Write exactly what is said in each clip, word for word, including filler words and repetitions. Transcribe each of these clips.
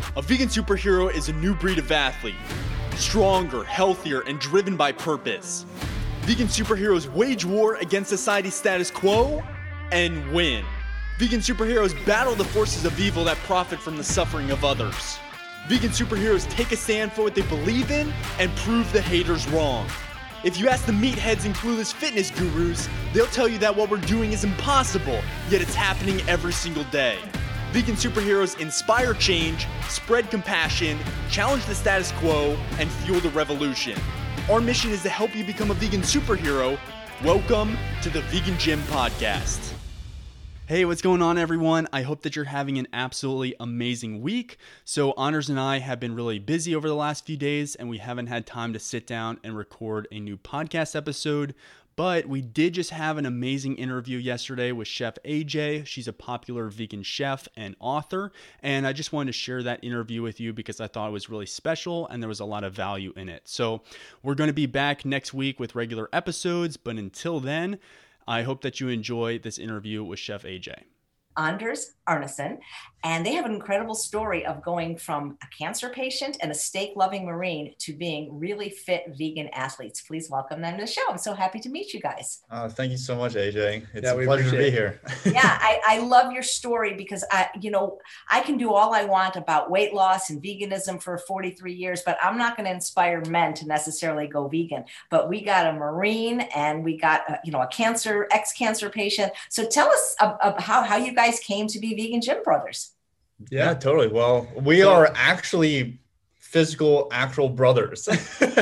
A vegan superhero is a new breed of athlete. Stronger, healthier, and driven by purpose. Vegan superheroes wage war against society's status quo and win. Vegan superheroes battle the forces of evil that profit from the suffering of others. Vegan superheroes take a stand for what they believe in and prove the haters wrong. If you ask the meatheads and clueless fitness gurus, they'll tell you that what we're doing is impossible, yet it's happening every single day. Vegan superheroes inspire change, spread compassion, challenge the status quo, and fuel the revolution. Our mission is to help you become a vegan superhero. Welcome to the Vegan Gym Podcast. Hey, what's going on, everyone? I hope that you're having an absolutely amazing week. So Honors and I have been really busy over the last few days, and we haven't had time to sit down and record a new podcast episode. But we did just have an amazing interview yesterday with Chef A J. She's a popular vegan chef and author, and I just wanted to share that interview with you because I thought it was really special and there was a lot of value in it. So we're going to be back next week with regular episodes, but until then, I hope that you enjoy this interview with Chef A J. Anders Arneson, and they have an incredible story of going from a cancer patient and a steak-loving Marine to being really fit vegan athletes. Please welcome them to the show. I'm so happy to meet you guys. Uh, thank you so much, A J. It's yeah, a pleasure to be it. here. yeah, I, I love your story because I, you know, I can do all I want about weight loss and veganism for forty-three years, but I'm not going to inspire men to necessarily go vegan. But we got a Marine and we got, a, you know, a cancer, ex-cancer patient. So tell us uh, uh, how, how you guys came to be Vegan Gym Brothers. Yeah, yeah, totally. Well, we are actually physical, actual brothers,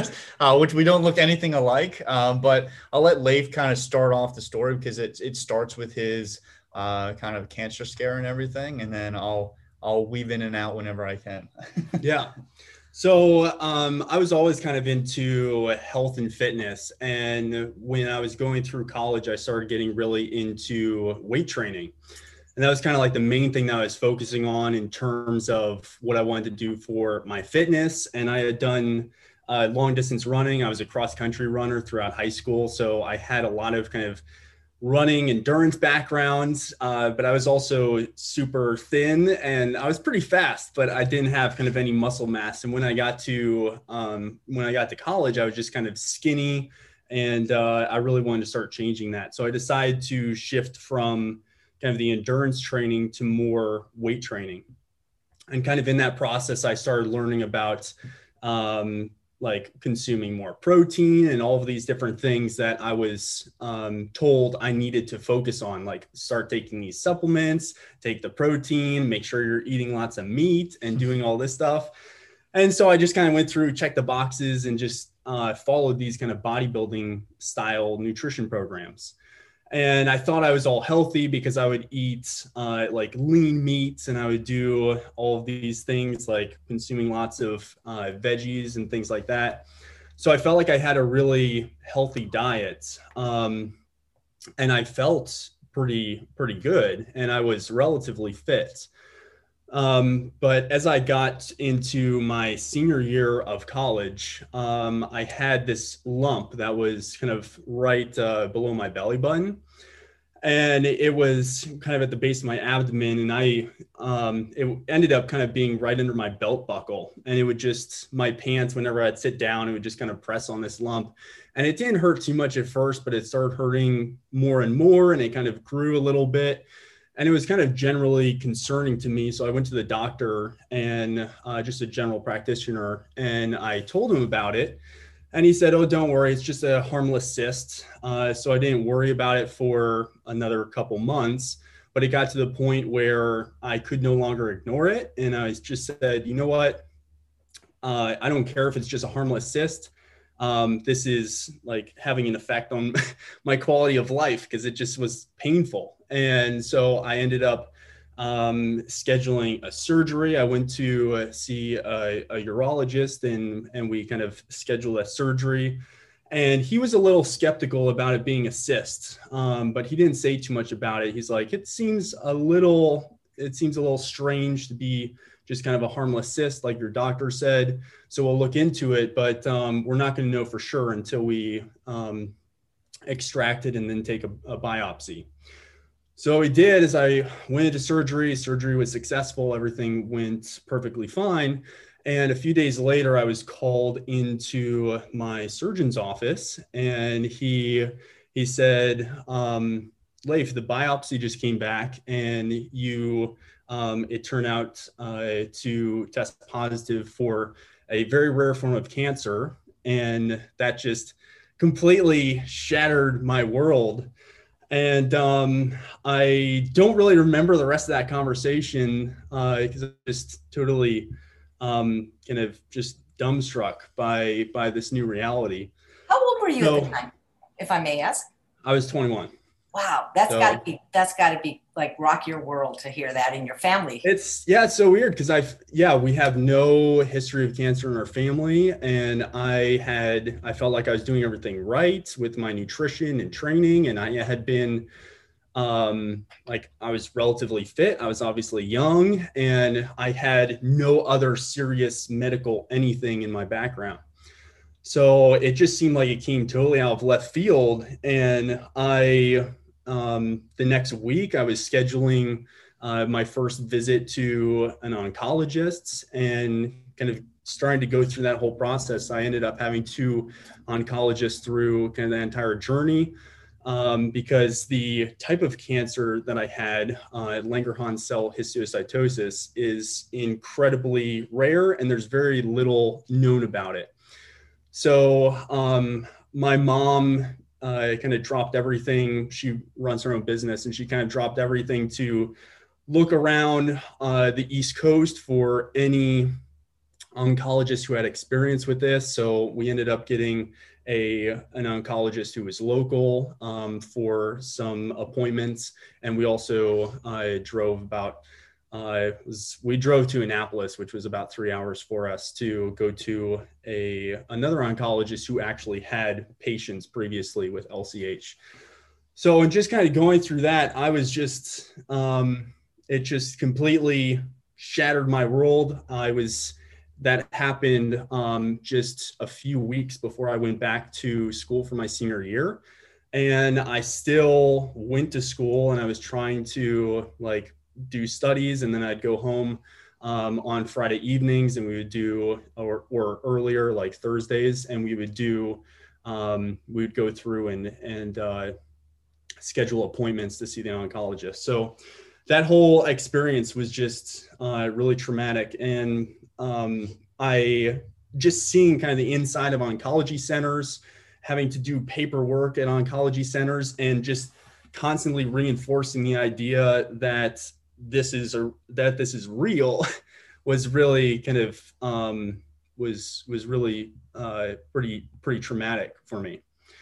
uh, which we don't look anything alike. Um, but I'll let Leif kind of start off the story because it it starts with his uh, kind of cancer scare and everything, and then I'll I'll weave in and out whenever I can. yeah. So um, I was always kind of into health and fitness, and when I was going through college, I started getting really into weight training. And that was kind of like the main thing that I was focusing on in terms of what I wanted to do for my fitness. And I had done uh, long distance running. I was a cross country runner throughout high school. So I had a lot of kind of running endurance backgrounds, uh, but I was also super thin and I was pretty fast, but I didn't have kind of any muscle mass. And when I got to, um, when I got to college, I was just kind of skinny and uh, I really wanted to start changing that. So I decided to shift from kind of the endurance training to more weight training. And kind of in that process, I started learning about um, like consuming more protein and all of these different things that I was um, told I needed to focus on, like start taking these supplements, take the protein, make sure you're eating lots of meat and doing all this stuff. And so I just kind of went through, checked the boxes and just uh, followed these kind of bodybuilding style nutrition programs. And I thought I was all healthy because I would eat uh, like lean meats and I would do all of these things like consuming lots of uh, veggies and things like that. So I felt like I had a really healthy diet um, and I felt pretty, pretty good and I was relatively fit. Um, but as I got into my senior year of college, um, I had this lump that was kind of right uh, below my belly button. And it was kind of at the base of my abdomen. And I, um, it ended up kind of being right under my belt buckle. And it would just, my pants, whenever I'd sit down, it would just kind of press on this lump. And it didn't hurt too much at first, but it started hurting more and more. And it kind of grew a little bit. And it was kind of generally concerning to me. So I went to the doctor and uh, just a general practitioner, and I told him about it. And he said, oh, don't worry, it's just a harmless cyst. Uh, so I didn't worry about it for another couple months. But it got to the point where I could no longer ignore it. And I just said, you know what? Uh, I don't care if it's just a harmless cyst. Um, this is like having an effect on my quality of life because it just was painful. And so I ended up um, scheduling a surgery. I went to uh, see a, a urologist and, and we kind of scheduled a surgery. And he was a little skeptical about it being a cyst, um, but he didn't say too much about it. He's like, it seems a little, it seems a little strange to be just kind of a harmless cyst, like your doctor said. So we'll look into it, but um, we're not going to know for sure until we um, extract it and then take a, a biopsy. So we did is I went into surgery. Surgery was successful. Everything went perfectly fine. And a few days later, I was called into my surgeon's office, and he he said, um, Leif, the biopsy just came back, and you um, it turned out uh, to test positive for a very rare form of cancer, and that just completely shattered my world. And um, I don't really remember the rest of that conversation because uh, I just totally um, kind of just dumbstruck by by this new reality. How old were you so, at the time, if I may ask? I was twenty-one. Wow, that's so, gotta be that's gotta be like rock your world to hear that in your family. It's yeah, it's so weird because I've yeah, we have no history of cancer in our family, and I had I felt like I was doing everything right with my nutrition and training, and I had been um like I was relatively fit. I was obviously young, and I had no other serious medical anything in my background. So it just seemed like it came totally out of left field, and I Um, the next week, I was scheduling uh, my first visit to an oncologist and kind of starting to go through that whole process. I ended up having two oncologists through kind of the entire journey um, because the type of cancer that I had, uh, Langerhans cell histiocytosis, is incredibly rare, and there's very little known about it. So um, my mom uh, kind of dropped everything. She runs her own business, and she kind of dropped everything to look around uh, the East Coast for any oncologists who had experience with this. So we ended up getting a an oncologist who was local um, for some appointments, and we also uh, drove about. Uh, was, we drove to Annapolis, which was about three hours for us to go to a another oncologist who actually had patients previously with L C H. So, and just kind of going through that, I was just, um, it just completely shattered my world. I was, that happened um, just a few weeks before I went back to school for my senior year. And I still went to school, and I was trying to like, do studies, and then I'd go home um, on Friday evenings, and we would do, or, or earlier, like Thursdays, and we would do, um, we would go through and, and uh, schedule appointments to see the oncologist. So that whole experience was just uh, really traumatic. And um, I just seeing kind of the inside of oncology centers, having to do paperwork at oncology centers, and just constantly reinforcing the idea that this is a that this is real was really kind of um, was was really uh, pretty pretty traumatic for me.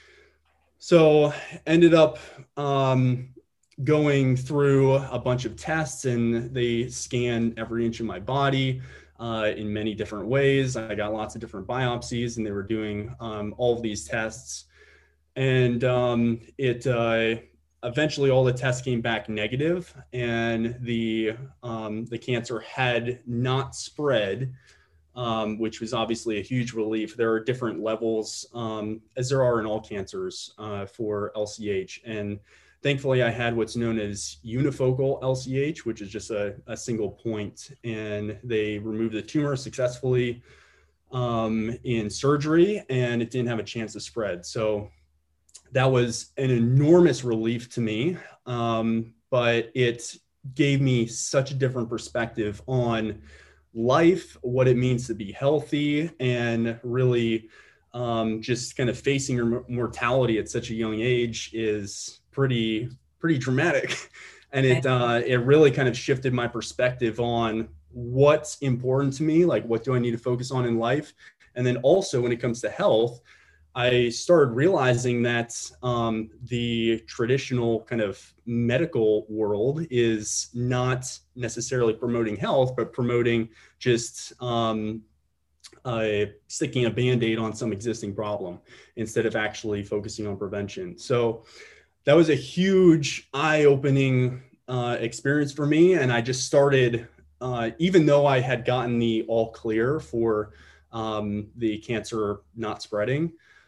So ended up um, going through a bunch of tests, and they scanned every inch of my body uh, in many different ways. I got lots of different biopsies, and they were doing um, all of these tests, and um, it. Uh, Eventually, all the tests came back negative, and the um, the cancer had not spread, um, which was obviously a huge relief. There are different levels, um, as there are in all cancers, uh, for L C H. And thankfully, I had what's known as unifocal L C H, which is just a, a single point, and they removed the tumor successfully um, in surgery, and it didn't have a chance to spread. So that was an enormous relief to me, um, but it gave me such a different perspective on life, what it means to be healthy, and really um, just kind of facing your mortality at such a young age is pretty, pretty dramatic. And it, uh, it really kind of shifted my perspective on what's important to me, like what do I need to focus on in life? And then also when it comes to health, I started realizing that um, the traditional kind of medical world is not necessarily promoting health, but promoting just um, uh, sticking a Band-Aid on some existing problem instead of actually focusing on prevention. So that was a huge eye-opening uh, experience for me. And I just started, uh, even though I had gotten the all clear for um, the cancer not spreading,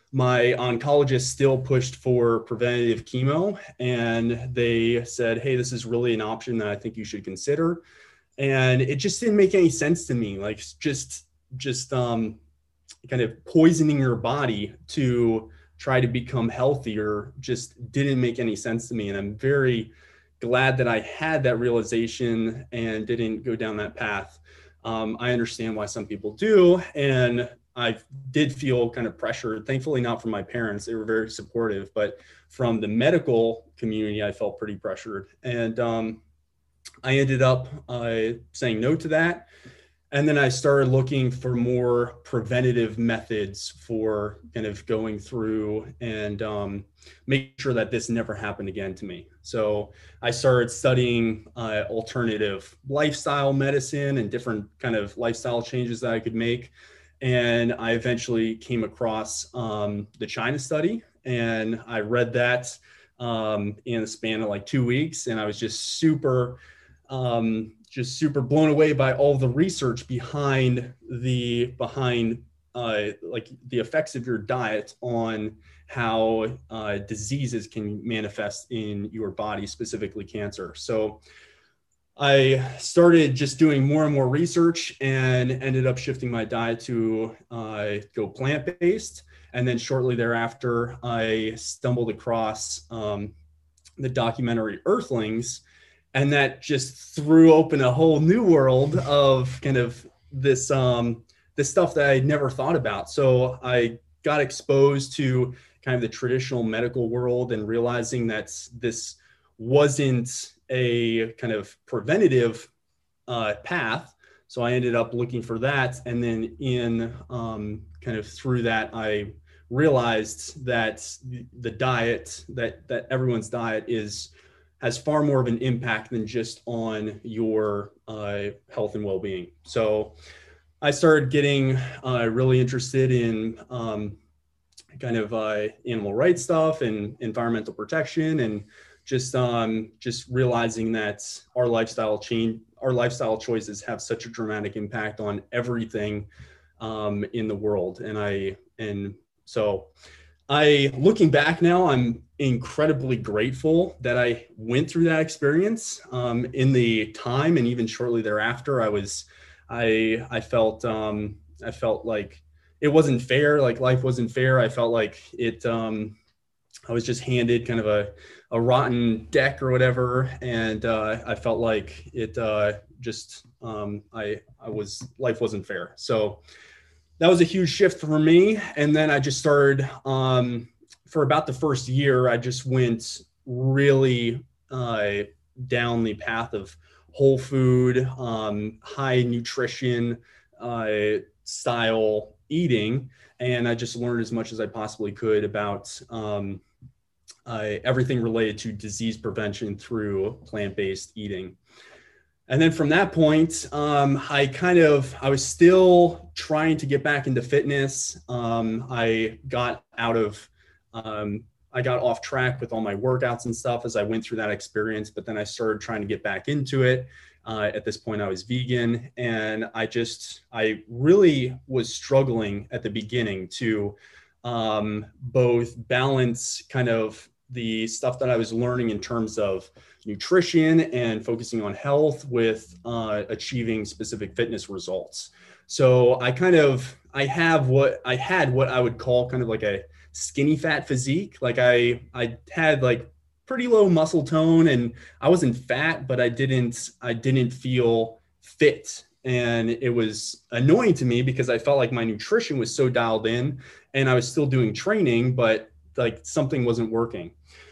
my oncologist still pushed for preventative chemo, and they said, hey, this is really an option that I think you should consider. And it just didn't make any sense to me. Like just, just um, kind of poisoning your body to try to become healthier just didn't make any sense to me. And I'm very glad that I had that realization and didn't go down that path. Um, I understand why some people do. And I did feel kind of pressured, thankfully not from my parents. They were very supportive, but from the medical community, I felt pretty pressured. And um, I ended up uh, saying no to that. And then I started looking for more preventative methods for kind of going through and um, making sure that this never happened again to me. So I started studying uh, alternative lifestyle medicine and different kind of lifestyle changes that I could make. And I eventually came across um, the China study, and I read that um, in the span of like two weeks. And I was just super um, just super blown away by all the research behind the behind uh, like the effects of your diet on how uh, diseases can manifest in your body, specifically cancer. So I started just doing more and more research and ended up shifting my diet to uh, go plant-based. And then shortly thereafter, I stumbled across um, the documentary Earthlings. And that just threw open a whole new world of kind of this, um, this stuff that I'd never thought about. So I got exposed to kind of the traditional medical world and realizing that this wasn't a kind of preventative uh, path. So I ended up looking for that. And then in um, kind of through that, I realized that the diet, that, that everyone's diet is has far more of an impact than just on your uh, health and well-being. So I started getting uh, really interested in um, kind of uh, animal rights stuff and environmental protection, and just um, just realizing that our lifestyle change, our lifestyle choices have such a dramatic impact on everything um, in the world. And I and so I, looking back now, I'm incredibly grateful that I went through that experience. Um, in the time and even shortly thereafter, I was, I, I felt, um, I felt like it wasn't fair. Like life wasn't fair. I felt like it, um, I was just handed kind of a, a rotten deck or whatever. And uh, I felt like it uh, just, um, I, I was, life wasn't fair. So that was a huge shift for me. And then I just started, um, for about the first year, I just went really uh, down the path of whole food, um, high nutrition uh, style eating. And I just learned as much as I possibly could about um, uh, everything related to disease prevention through plant-based eating. And then from that point, um, I kind of, I was still trying to get back into fitness. Um, I got out of, um, I got off track with all my workouts and stuff as I went through that experience, but then I started trying to get back into it. Uh, at this point, I was vegan, and I just, I really was struggling at the beginning to um, both balance kind of the stuff that I was learning in terms of nutrition and focusing on health with uh, achieving specific fitness results. So I kind of, I have what I had, what I would call kind of like a skinny fat physique. Like I, I had like pretty low muscle tone, and I wasn't fat, but I didn't, I didn't feel fit. And it was annoying to me because I felt like my nutrition was so dialed in and I was still doing training, but like something wasn't working.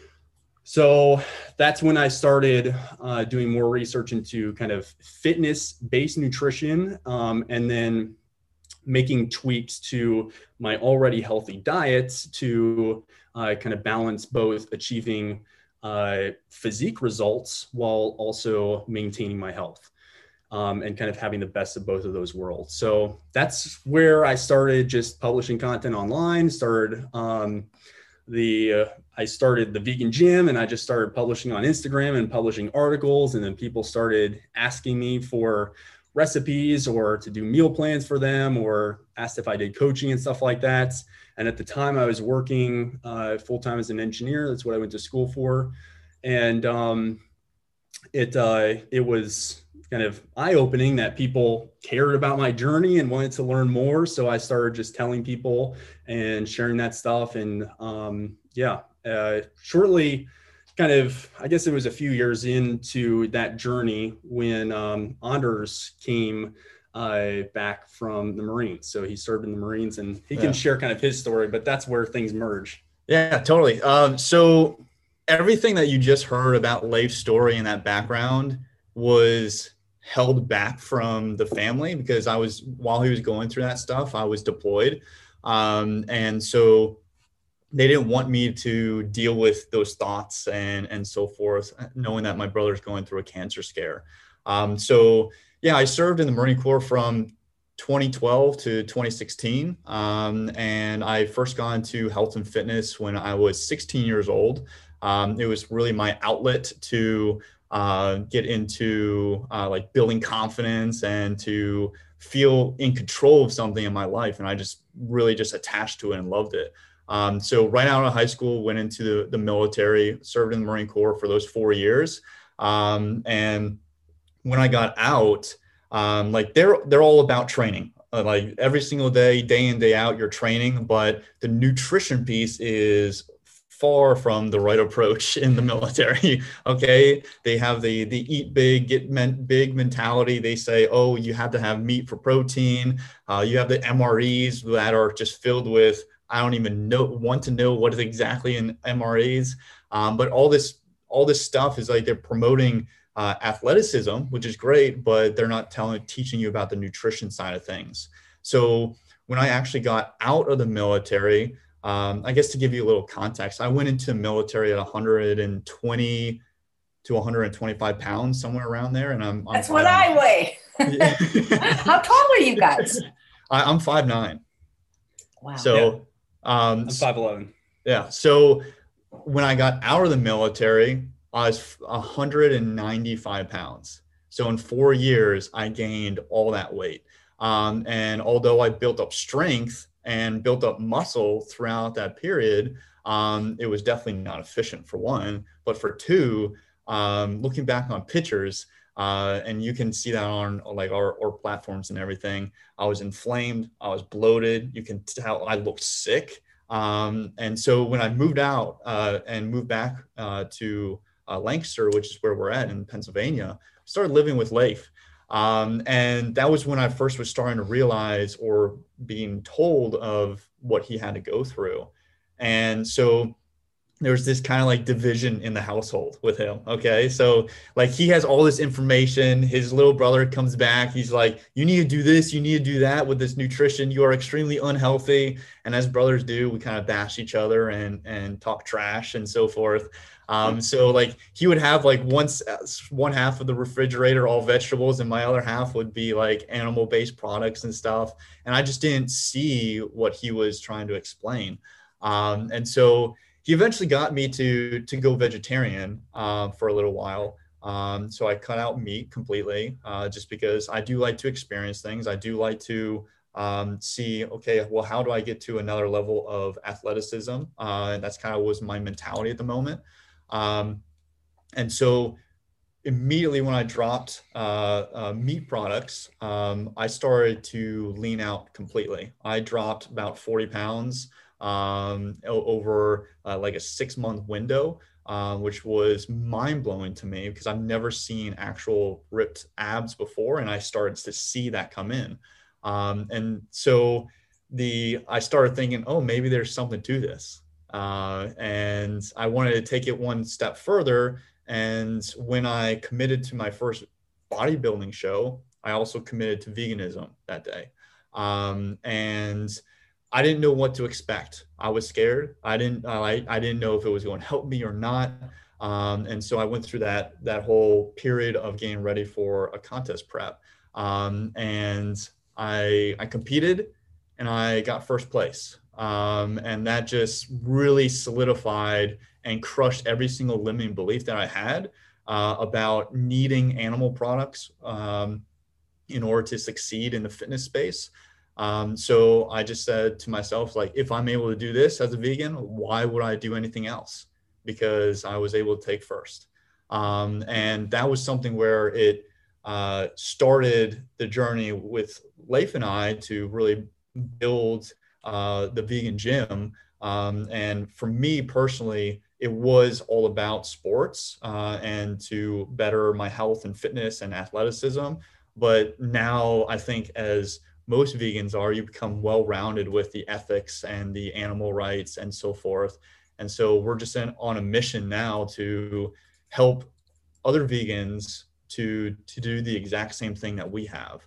So that's when I started uh, doing more research into kind of fitness-based nutrition, um, and then making tweaks to my already healthy diet to uh, kind of balance both achieving uh, physique results while also maintaining my health, um, and kind of having the best of both of those worlds. So that's where I started just publishing content online, started um, the uh, I started the vegan gym, and I just started publishing on Instagram and publishing articles. And then people started asking me for recipes or to do meal plans for them, or asked if I did coaching and stuff like that. And at the time I was working uh, full-time as an engineer. That's what I went to school for. And um, it, uh, it was kind of eye-opening that people cared about my journey and wanted to learn more. So I started just telling people and sharing that stuff. And um, yeah, uh, shortly, kind of, I guess it was a few years into that journey when um, Anders came uh, back from the Marines. So he served in the Marines, and he can yeah. share kind of his story, but that's where things merge. Yeah, totally. Um, so everything that you just heard about Leif's story and that background was held back from the family, because I was, while he was going through that stuff, I was deployed. Um, and so they didn't want me to deal with those thoughts and, and so forth, knowing that my brother's going through a cancer scare. Um, so yeah, I served in the Marine Corps from twenty twelve to twenty sixteen. Um, and I first got into health and fitness when I was sixteen years old. Um, it was really my outlet to uh, get into uh, like building confidence and to feel in control of something in my life. And I just really just attached to it and loved it. Um, so right out of high school, went into the, the military, served in the Marine Corps for those four years. Um, and when I got out, um, like they're, they're all about training. Uh, like every single day, day in, day out, you're training, but the nutrition piece is far from the right approach in the military. Okay. They have the, the eat big, get men, big mentality. They say, oh, you have to have meat for protein. Uh, you have the M R Es that are just filled with, I don't even know, want to know what is exactly in M R Es. Um, but all this, all this stuff is like they're promoting uh, athleticism, which is great, but they're not telling, teaching you about the nutrition side of things. So when I actually got out of the military, um, I guess to give you a little context, I went into the military at one hundred twenty to one hundred twenty-five pounds, somewhere around there. And I'm, I'm that's what I weigh. How tall are you guys? I, I'm five nine. Wow. So, yeah. Um, I'm five eleven. Yeah. So when I got out of the military, I was one hundred ninety-five pounds. So in four years, I gained all that weight. Um, and although I built up strength and built up muscle throughout that period, um, it was definitely not efficient, for one. But for two, um, looking back on pictures, uh, and you can see that on like our, our platforms and everything, I was inflamed, I was bloated. You can tell I looked sick. Um, and so when I moved out uh, and moved back uh, to uh, Lancaster, which is where we're at in Pennsylvania, I started living with Leif. Um, and that was when I first was starting to realize or being told of what he had to go through. And so there was this kind of like division in the household with him. Okay. So like he has all this information. His little brother comes back. He's like, you need to do this. You need to do that with this nutrition. You are extremely unhealthy. And as brothers do, we kind of bash each other and, and talk trash and so forth. Um, so like he would have like once one half of the refrigerator, all vegetables, and my other half would be like animal based products and stuff. And I just didn't see what he was trying to explain. Um, and so he eventually got me to, to go vegetarian uh, for a little while. Um, so I cut out meat completely uh, just because I do like to experience things. I do like to um, see, okay, well, how do I get to another level of athleticism? Uh, and that's kind of was my mentality at the moment. Um, and so immediately when I dropped uh, uh, meat products, um, I started to lean out completely. I dropped about forty pounds um, over uh, like a six month window, uh, which was mind blowing to me because I've never seen actual ripped abs before. And I started to see that come in. Um, and so the, I started thinking, oh, maybe there's something to this. Uh, and I wanted to take it one step further. And when I committed to my first bodybuilding show, I also committed to veganism that day. Um, and I didn't know what to expect. I was scared. I didn't, I, I didn't know if it was going to help me or not. Um, and so I went through that, that whole period of getting ready for a contest prep. Um, and I, I competed and I got first place. Um, and that just really solidified and crushed every single limiting belief that I had uh, about needing animal products. Um, in order to succeed in the fitness space. Um, so I just said to myself, like, if I'm able to do this as a vegan, why would I do anything else? Because I was able to take first. Um, and that was something where it uh, started the journey with Leif and I to really build uh, the vegan gym. Um, and for me personally, it was all about sports uh, and to better my health and fitness and athleticism. But now I think, as most vegans are, you become well-rounded with the ethics and the animal rights and so forth. And so we're just in, on a mission now to help other vegans to, to do the exact same thing that we have.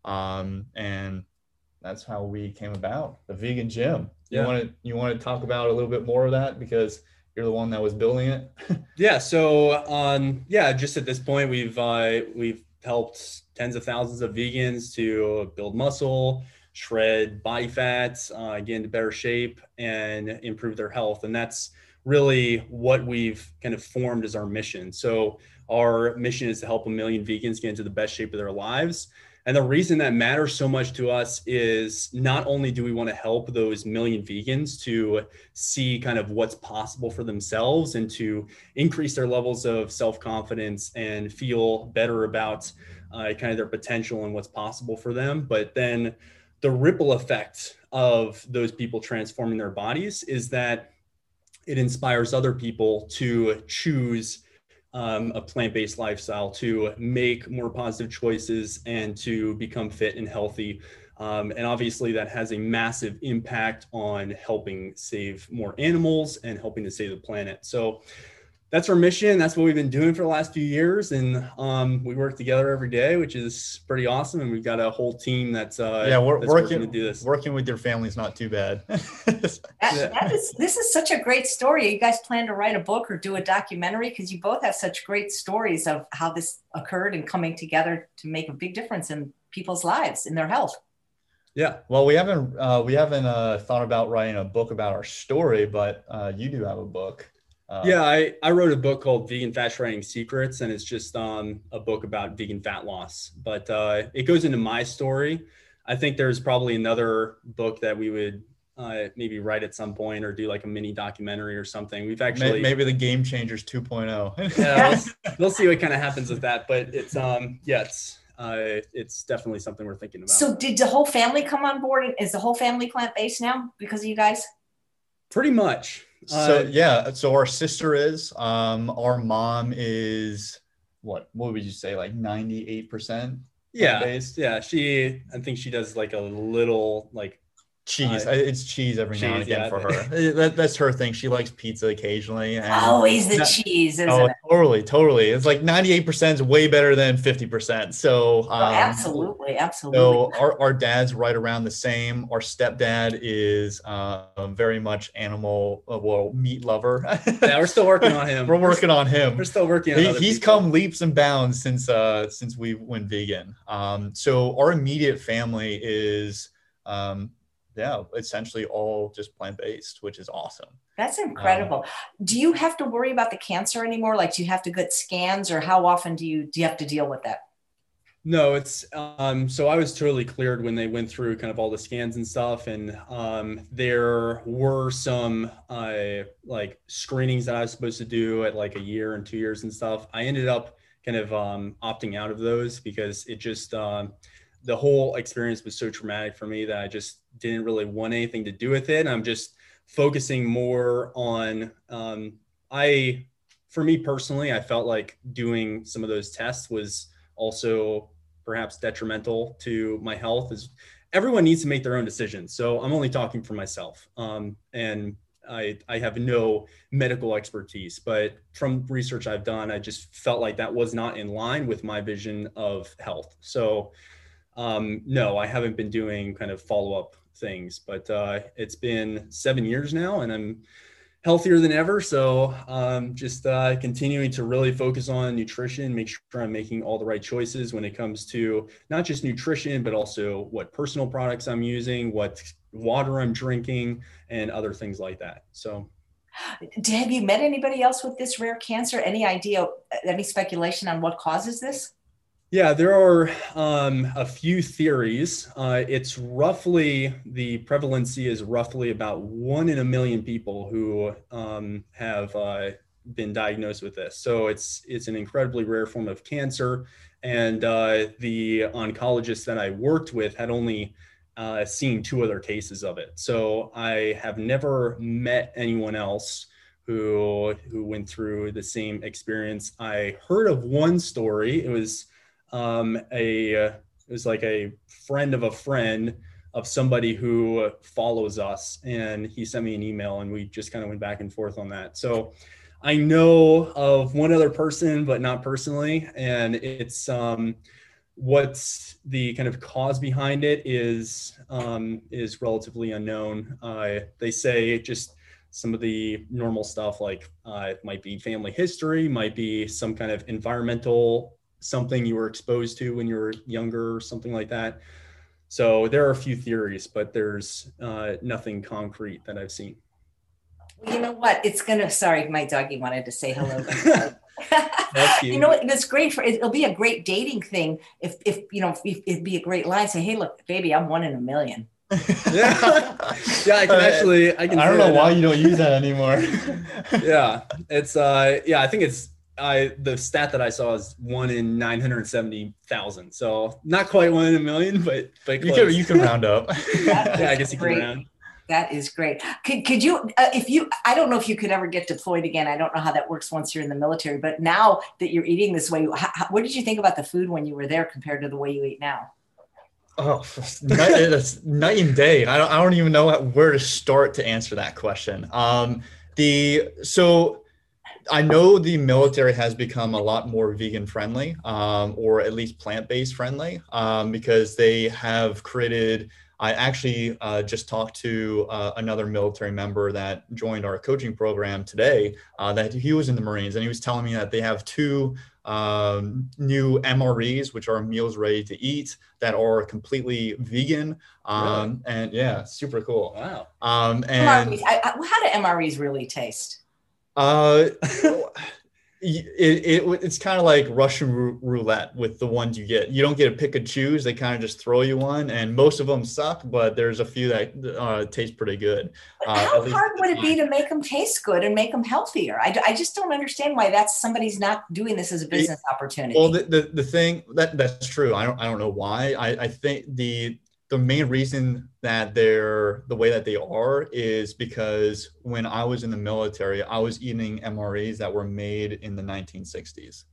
Um, and that's how we came about the vegan gym. You Yeah. want to, you want to talk about a little bit more of that, because you're the one that was building it? Yeah. So, um, yeah, just at this point, we've, uh, we've helped tens of thousands of vegans to build muscle, shred body fats, uh, get into better shape, and improve their health. And that's really what we've kind of formed as our mission. So our mission is to help a million vegans get into the best shape of their lives. And the reason that matters so much to us is not only do we want to help those million vegans to see kind of what's possible for themselves and to increase their levels of self-confidence and feel better about uh, kind of their potential and what's possible for them, but then the ripple effect of those people transforming their bodies is that it inspires other people to choose Um, a plant-based lifestyle, to make more positive choices, and to become fit and healthy. Um, and obviously that has a massive impact on helping save more animals and helping to save the planet. So that's our mission. That's what we've been doing for the last few years. And um, we work together every day, which is pretty awesome. And we've got a whole team that's, uh, yeah, we're that's working, working to do this. Working with your family is not too bad. That, that is, this is such a great story. You guys plan to write a book or do a documentary? Because you both have such great stories of how this occurred and coming together to make a big difference in people's lives, in their health. Yeah. Well, we haven't uh, we haven't uh, thought about writing a book about our story, but uh, you do have a book. Uh, yeah, I, I wrote a book called Vegan Fat Shredding Secrets, and it's just um, a book about vegan fat loss. But uh, it goes into my story. I think there's probably another book that we would uh, maybe write at some point, or do like a mini documentary or something. We've actually maybe the Game Changers two point oh. Yeah, we'll, we'll see what kind of happens with that. But it's um yeah, it's uh, it's definitely something we're thinking about. So did the whole family come on board? Is the whole family plant-based now because of you guys? Pretty much. So Uh, yeah, so our sister is, um, our mom is what, what would you say? Like ninety-eight percent yeah, based? yeah. She, I think she does like a little like Cheese. Uh, it's cheese every now and cheese, again yeah. for her. That, that's her thing. She likes pizza occasionally. And Always the that- cheese, isn't Oh, it? totally, totally. It's like ninety-eight percent is way better than fifty percent. So, um, Oh, absolutely, absolutely. So our, our dad's right around the same. Our stepdad is um, very much animal, uh, well, meat lover. yeah, we're still working on him. We're working on him. We're still working on He, other he's people. come leaps and bounds since uh, since we went vegan. Um, so our immediate family is, um, yeah, essentially all just plant-based, which is awesome. That's incredible. Um, do you have to worry about the cancer anymore? Like, do you have to get scans, or how often do you do you have to deal with that? No, it's um so I was totally cleared when they went through kind of all the scans and stuff, and um there were some uh like screenings that I was supposed to do at like a year and two years and stuff. I ended up kind of um opting out of those because it just um the whole experience was so traumatic for me that I just didn't really want anything to do with it. And I'm just focusing more on um I for me personally, I felt like doing some of those tests was also perhaps detrimental to my health. Is everyone needs to make their own decisions. So I'm only talking for myself. Um, and I, I have no medical expertise, but from research I've done, I just felt like that was not in line with my vision of health. So um, no, I haven't been doing kind of follow-up things, but uh, it's been seven years now and I'm healthier than ever. So um, just uh, continuing to really focus on nutrition, make sure I'm making all the right choices when it comes to not just nutrition, but also what personal products I'm using, what water I'm drinking, and other things like that. So have you met anybody else with this rare cancer? Any idea, any speculation on what causes this? Yeah, there are um, a few theories. Uh, it's roughly, the prevalency is roughly about one in a million people who um, have uh, been diagnosed with this. So it's it's an incredibly rare form of cancer. And uh, the oncologist that I worked with had only uh, seen two other cases of it. So I have never met anyone else who who went through the same experience. I heard of one story. It was um, a uh, it was like a friend of a friend of somebody who follows us, and he sent me an email, and we just kind of went back and forth on that. So I know of one other person, but not personally, and it's um, what's the kind of cause behind it is um, is relatively unknown. Uh, they say just some of the normal stuff, like uh, it might be family history, might be some kind of environmental something you were exposed to when you were younger or something like that. So there are a few theories, but there's uh, nothing concrete that I've seen. You know what? It's gonna. Sorry, my doggy wanted to say hello. That's cute. You know what? That's great for. It'll be a great dating thing if, if you know, if, it'd be a great line. Say, hey, look, baby, I'm one in a million. yeah, yeah. I can actually. I can. I don't know why you don't use that anymore. yeah, it's. Uh, yeah, I think it's. I the stat that I saw is one in nine hundred seventy thousand. So not quite one in a million, but but you close. can you can round up. Yeah, I guess you can Great. round. That is great. Could could you, uh, if you, I don't know if you could ever get deployed again. I don't know how that works once you're in the military, but now that you're eating this way, how, how, what did you think about the food when you were there compared to the way you eat now? Oh, night, it's night and day. I don't, I don't even know where to start to answer that question. Um, the so I know the military has become a lot more vegan friendly, um, or at least plant-based friendly, um, because they have created. I actually uh, just talked to uh, another military member that joined our coaching program today. Uh, that he was in the Marines, and he was telling me that they have two um, new M R Es, which are meals ready to eat, that are completely vegan. Um, Really? And yeah, super cool. Wow. Um, and M R Es, I, I, how do M R Es really taste? Uh, it, it it's kind of like Russian roulette with the ones you get. You don't get to pick and choose. They kind of just throw you one, and most of them suck, but there's a few that uh, taste pretty good. Uh, How hard would it be to make them taste good and make them healthier? I, I just don't understand why that's somebody's not doing this as a business opportunity. Well, the, the, the thing that that's true. I don't I don't know why. I, I think the the main reason that they're the way that they are is because when I was in the military, I was eating M R Es that were made in the nineteen sixties.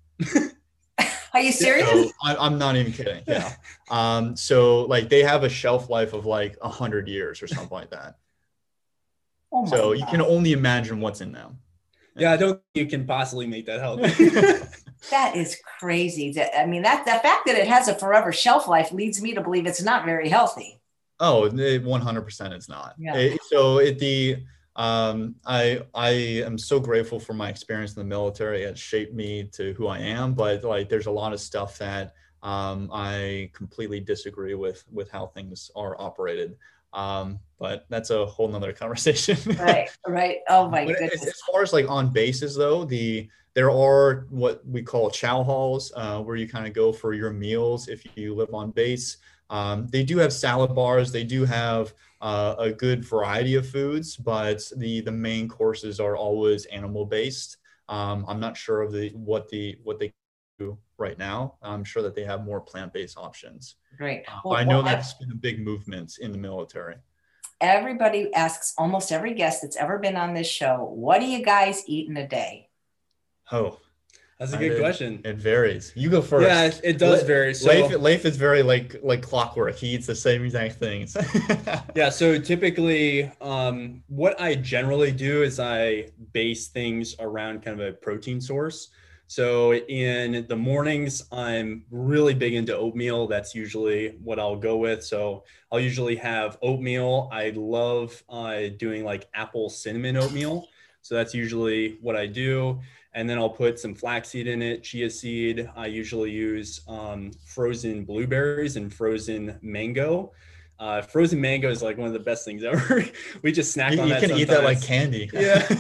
Are you serious? So I, I'm not even kidding. Yeah. Um, so like they have a shelf life of like a hundred years or something like that. Oh my So God. you can only imagine what's in them. Yeah, I don't think you can possibly make that healthy. That is crazy. That, I mean, that the fact that it has a forever shelf life leads me to believe it's not very healthy. Oh, one hundred percent it's not. Yeah. It, so it, the, um, I, I am so grateful for my experience in the military. It shaped me to who I am, but like, there's a lot of stuff that, um, I completely disagree with, with how things are operated. Um, but that's a whole nother conversation. Right, right. Oh my But goodness. as, as far as like on bases though, the, there are what we call chow halls, uh, where you kind of go for your meals if you live on base. Um, they do have salad bars. They do have uh, a good variety of foods, but the the main courses are always animal based. Um, I'm not sure of the what the what they do right now. I'm sure that they have more plant based options. Great. Uh, Well, I know well, that's been a big movement in the military. everybody asks, almost every guest that's ever been on this show, what do you guys eat in a day? Oh, That's a I good did- question. It varies. You go first. Yeah, it, it does Le- vary. So, Leif, Leif is very like like clockwork. He eats the same exact things. yeah, so typically, um, what I generally do is I base things around kind of a protein source. So in the mornings, I'm really big into oatmeal. That's usually what I'll go with. So I'll usually have oatmeal. I love uh, doing like apple cinnamon oatmeal. So that's usually what I do. And then I'll put some flaxseed in it, chia seed. I usually use um, frozen blueberries and frozen mango. Uh, frozen mango is like one of the best things ever. We just snack you on you that can sometimes. eat that like candy. Yeah.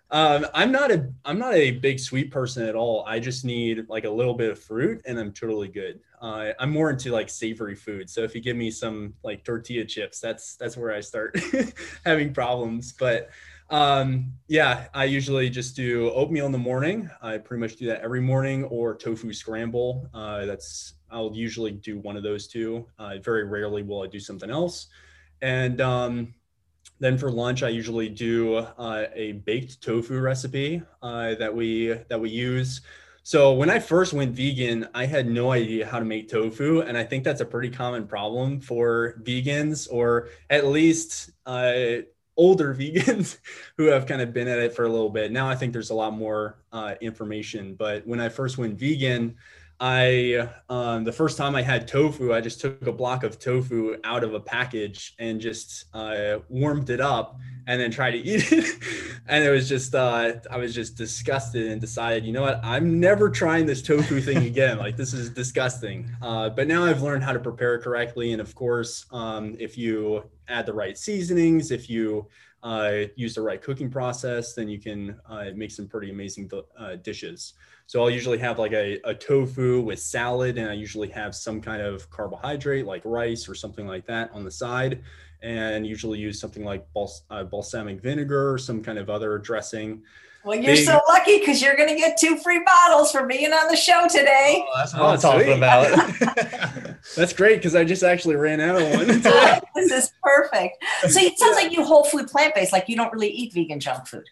Um, I'm not a I'm not a big sweet person at all. I just need like a little bit of fruit and I'm totally good. Uh, I'm more into like savory food. So if you give me some like tortilla chips, that's that's where I start having problems. But um, yeah, I usually just do oatmeal in the morning. I pretty much do that every morning, or tofu scramble. Uh, that's I'll usually do one of those two. Uh, very rarely will I do something else. And um, then for lunch, I usually do uh, a baked tofu recipe uh, that we that we use. So when I first went vegan, I had no idea how to make tofu, and I think that's a pretty common problem for vegans, or at least uh, older vegans who have kind of been at it for a little bit. Now I think there's a lot more uh, information, but when I first went vegan, I, um, the first time I had tofu, I just took a block of tofu out of a package and just uh, warmed it up and then tried to eat it. And it was just, uh, I was just disgusted and decided, you know what, I'm never trying this tofu thing again. Like, this is disgusting. Uh, but now I've learned how to prepare it correctly. And of course, um, if you add the right seasonings, if you uh, use the right cooking process, then you can uh, make some pretty amazing uh, dishes. So I'll usually have like a, a tofu with salad, and I usually have some kind of carbohydrate like rice or something like that on the side, and usually use something like bals- uh, balsamic vinegar or some kind of other dressing. Well, you're They- so lucky because you're going to get two free bottles for being on the show today. Oh, that's what Oh, I'm talking sweet. about. That's great, because I just actually ran out of one. This is perfect. So it sounds like you whole food plant-based, like you don't really eat vegan junk food.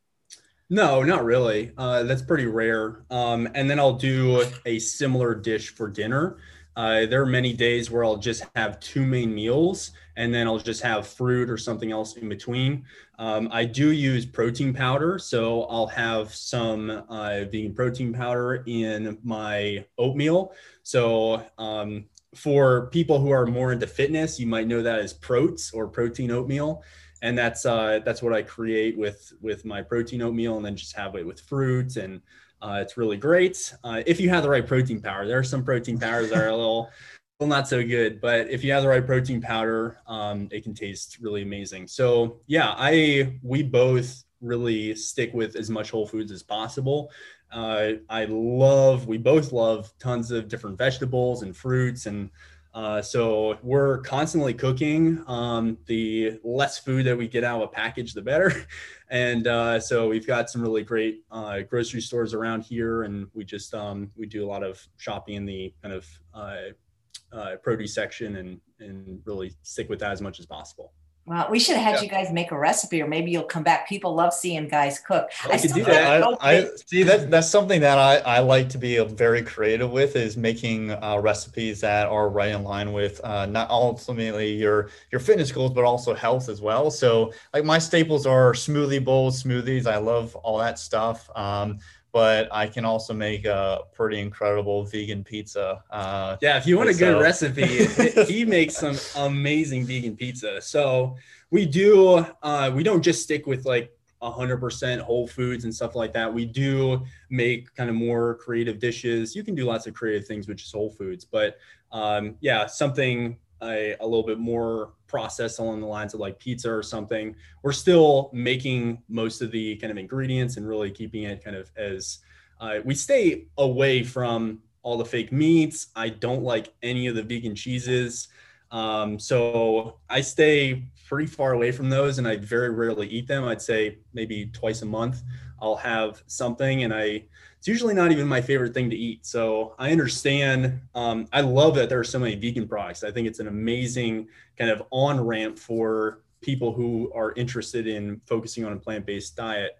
No, not really. Uh, that's pretty rare. Um, and then I'll do a similar dish for dinner. Uh, there are many days where I'll just have two main meals, and then I'll just have fruit or something else in between. Um, I do use protein powder, so I'll have some uh, vegan protein powder in my oatmeal. So um, for people who are more into fitness, you might know that as Proats or protein oatmeal. And that's uh, that's what I create with with my protein oatmeal, and then just have it with fruit, and uh, it's really great. Uh, if you have the right protein powder, there are some protein powders that are a little, well, not so good, but if you have the right protein powder, um, it can taste really amazing. So yeah, I we both really stick with as much whole foods as possible. Uh, I love, we both love tons of different vegetables and fruits, and Uh, so we're constantly cooking. Um, the less food that we get out of a package, the better. And uh, so we've got some really great uh, grocery stores around here, and we just um, we do a lot of shopping in the kind of uh, uh, produce section, and and really stick with that as much as possible. Well, we should have had Yeah. you guys make a recipe, or maybe you'll come back. People love seeing guys cook. I could still do think that. no I, I big- see that that's something that I, I like to be very creative with, is making uh, recipes that are right in line with uh, not ultimately your your fitness goals, but also health as well. So like my staples are smoothie bowls, smoothies. I love all that stuff. Um, but I can also make a pretty incredible vegan pizza. Uh, Yeah, if you want a good So- recipe, he makes some amazing vegan pizza. So we do, uh, we don't just stick with like one hundred percent whole foods and stuff like that. We do make kind of more creative dishes. You can do lots of creative things with just whole foods, but um, yeah, something a, a little bit more processed along the lines of like pizza or something. We're still making most of the kind of ingredients and really keeping it kind of as, uh, we stay away from all the fake meats. I don't like any of the vegan cheeses. Um, so I stay pretty far away from those, and I very rarely eat them. I'd say maybe twice a month I'll have something, and I, it's usually not even my favorite thing to eat. So I understand. Um, I love that there are so many vegan products. I think it's an amazing kind of on ramp for people who are interested in focusing on a plant-based diet.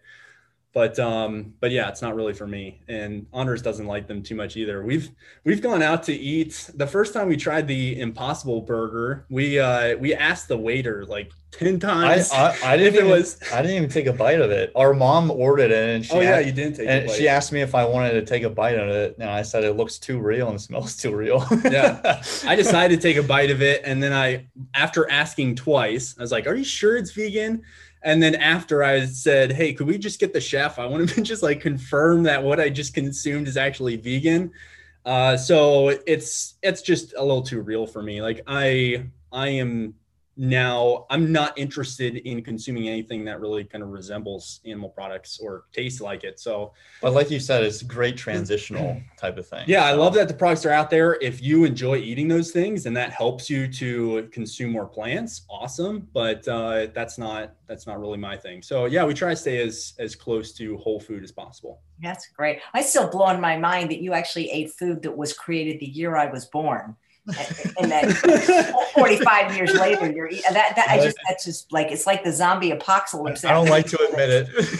But um, but yeah, it's not really for me. And Honors doesn't like them too much either. We've we've gone out to eat. The first time we tried the Impossible Burger, we uh, we asked the waiter like ten I, times. I, I didn't if it even, was. I didn't even take a bite of it. Our mom ordered it, and she Oh yeah, asked, you didn't take and a bite. she asked me if I wanted to take a bite of it, and I said it looks too real and smells too real. Yeah. I decided to take a bite of it, and then I, after asking twice, I was like, "Are you sure it's vegan?" And then after I said, "Hey, could we just get the chef? I want to just like confirm that what I just consumed is actually vegan." Uh, so it's it's just a little too real for me. Like I I am now I'm not interested in consuming anything that really kind of resembles animal products or tastes like it. So, but like you said, it's a great transitional type of thing. Yeah, so. I love that the products are out there. If you enjoy eating those things and that helps you to consume more plants, awesome. But uh, that's not that's not really my thing. So yeah, we try to stay as as close to whole food as possible. That's great. I still blow in my mind that you actually ate food that was created the year I was born. And then forty-five years later, you're that, that I just, that's just like, it's like the zombie apocalypse. I don't like to admit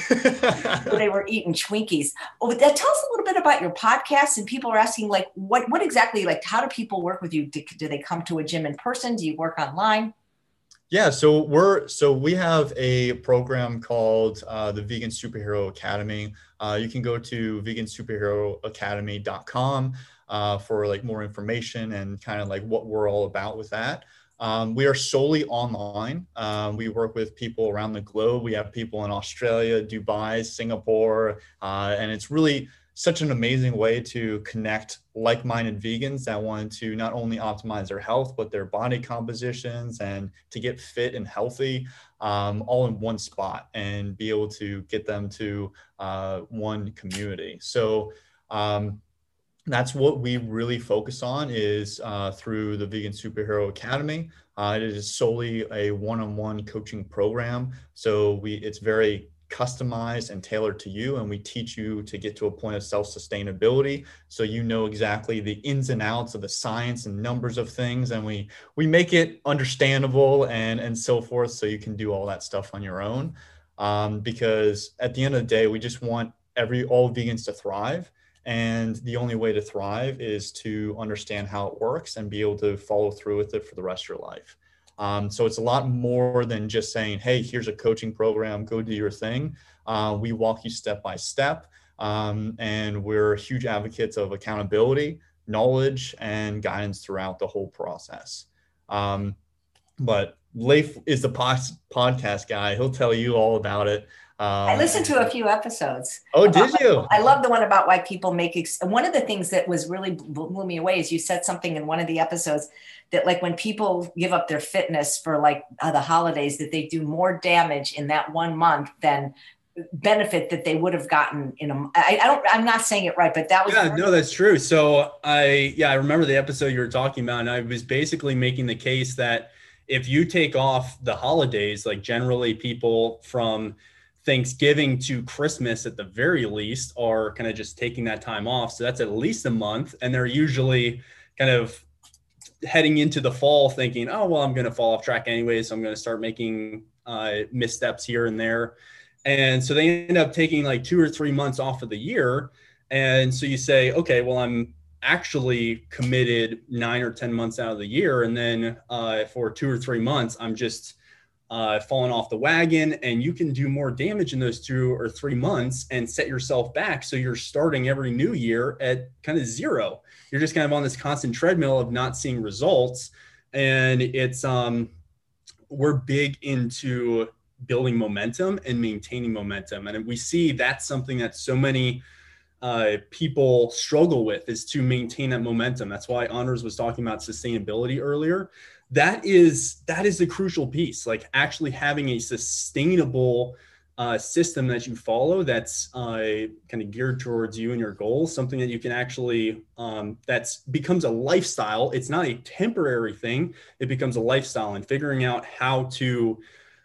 it. They were eating Twinkies. Oh, tell us a little bit about your podcast. And people are asking, like, what, what exactly, like, how do people work with you? Do, do they come to a gym in person? Do you work online? Yeah, so we're so we have a program called uh, the Vegan Superhero Academy. Uh, you can go to vegan superhero academy dot com uh, for like more information and kind of like what we're all about with that. Um, we are solely online. Um, we work with people around the globe. We have people in Australia, Dubai, Singapore, uh, and it's really such an amazing way to connect like-minded vegans that want to not only optimize their health, but their body compositions and to get fit and healthy um, all in one spot and be able to get them to uh, one community. So um, that's what we really focus on is uh, through the Vegan Superhero Academy. Uh, it is solely a one-on-one coaching program. So we it's very customized and tailored to you, and we teach you to get to a point of self-sustainability so you know exactly the ins and outs of the science and numbers of things, and we we make it understandable and and so forth so you can do all that stuff on your own, um, because at the end of the day we just want every all vegans to thrive, and the only way to thrive is to understand how it works and be able to follow through with it for the rest of your life. Um, so it's a lot more than just saying, hey, here's a coaching program, go do your thing. Uh, we walk you step by step, um, and we're huge advocates of accountability, knowledge, and guidance throughout the whole process. Um, but Leif is the pod- podcast guy. He'll tell you all about it. Um, I listened to a few episodes. Oh, did you? I love the one about why people make, ex- one of the things that was really blew me away is you said something in one of the episodes that like when people give up their fitness for like uh, the holidays, that they do more damage in that one month than benefit that they would have gotten in a, I, I don't, I'm not saying it right, but that was. Yeah, no, that's true. So I, yeah, I remember the episode you were talking about, and I was basically making the case that if you take off the holidays, like generally people from Thanksgiving to Christmas at the very least are kind of just taking that time off. So that's at least a month. And they're usually kind of heading into the fall thinking, oh, well, I'm going to fall off track anyway. So I'm going to start making uh, missteps here and there. And so they end up taking like two or three months off of the year. And so you say, okay, well, I'm actually committed nine or ten months out of the year. And then uh, for two or three months, I'm just Uh, falling off the wagon, and you can do more damage in those two or three months and set yourself back. So you're starting every new year at kind of zero. You're just kind of on this constant treadmill of not seeing results. And it's, um, we're big into building momentum and maintaining momentum. And we see that's something that so many uh, people struggle with, is to maintain that momentum. That's why Anders was talking about sustainability earlier. That is, that is the crucial piece, like actually having a sustainable uh, system that you follow that's uh, kind of geared towards you and your goals, something that you can actually, um, that's becomes a lifestyle. It's not a temporary thing. It becomes a lifestyle, and figuring out how to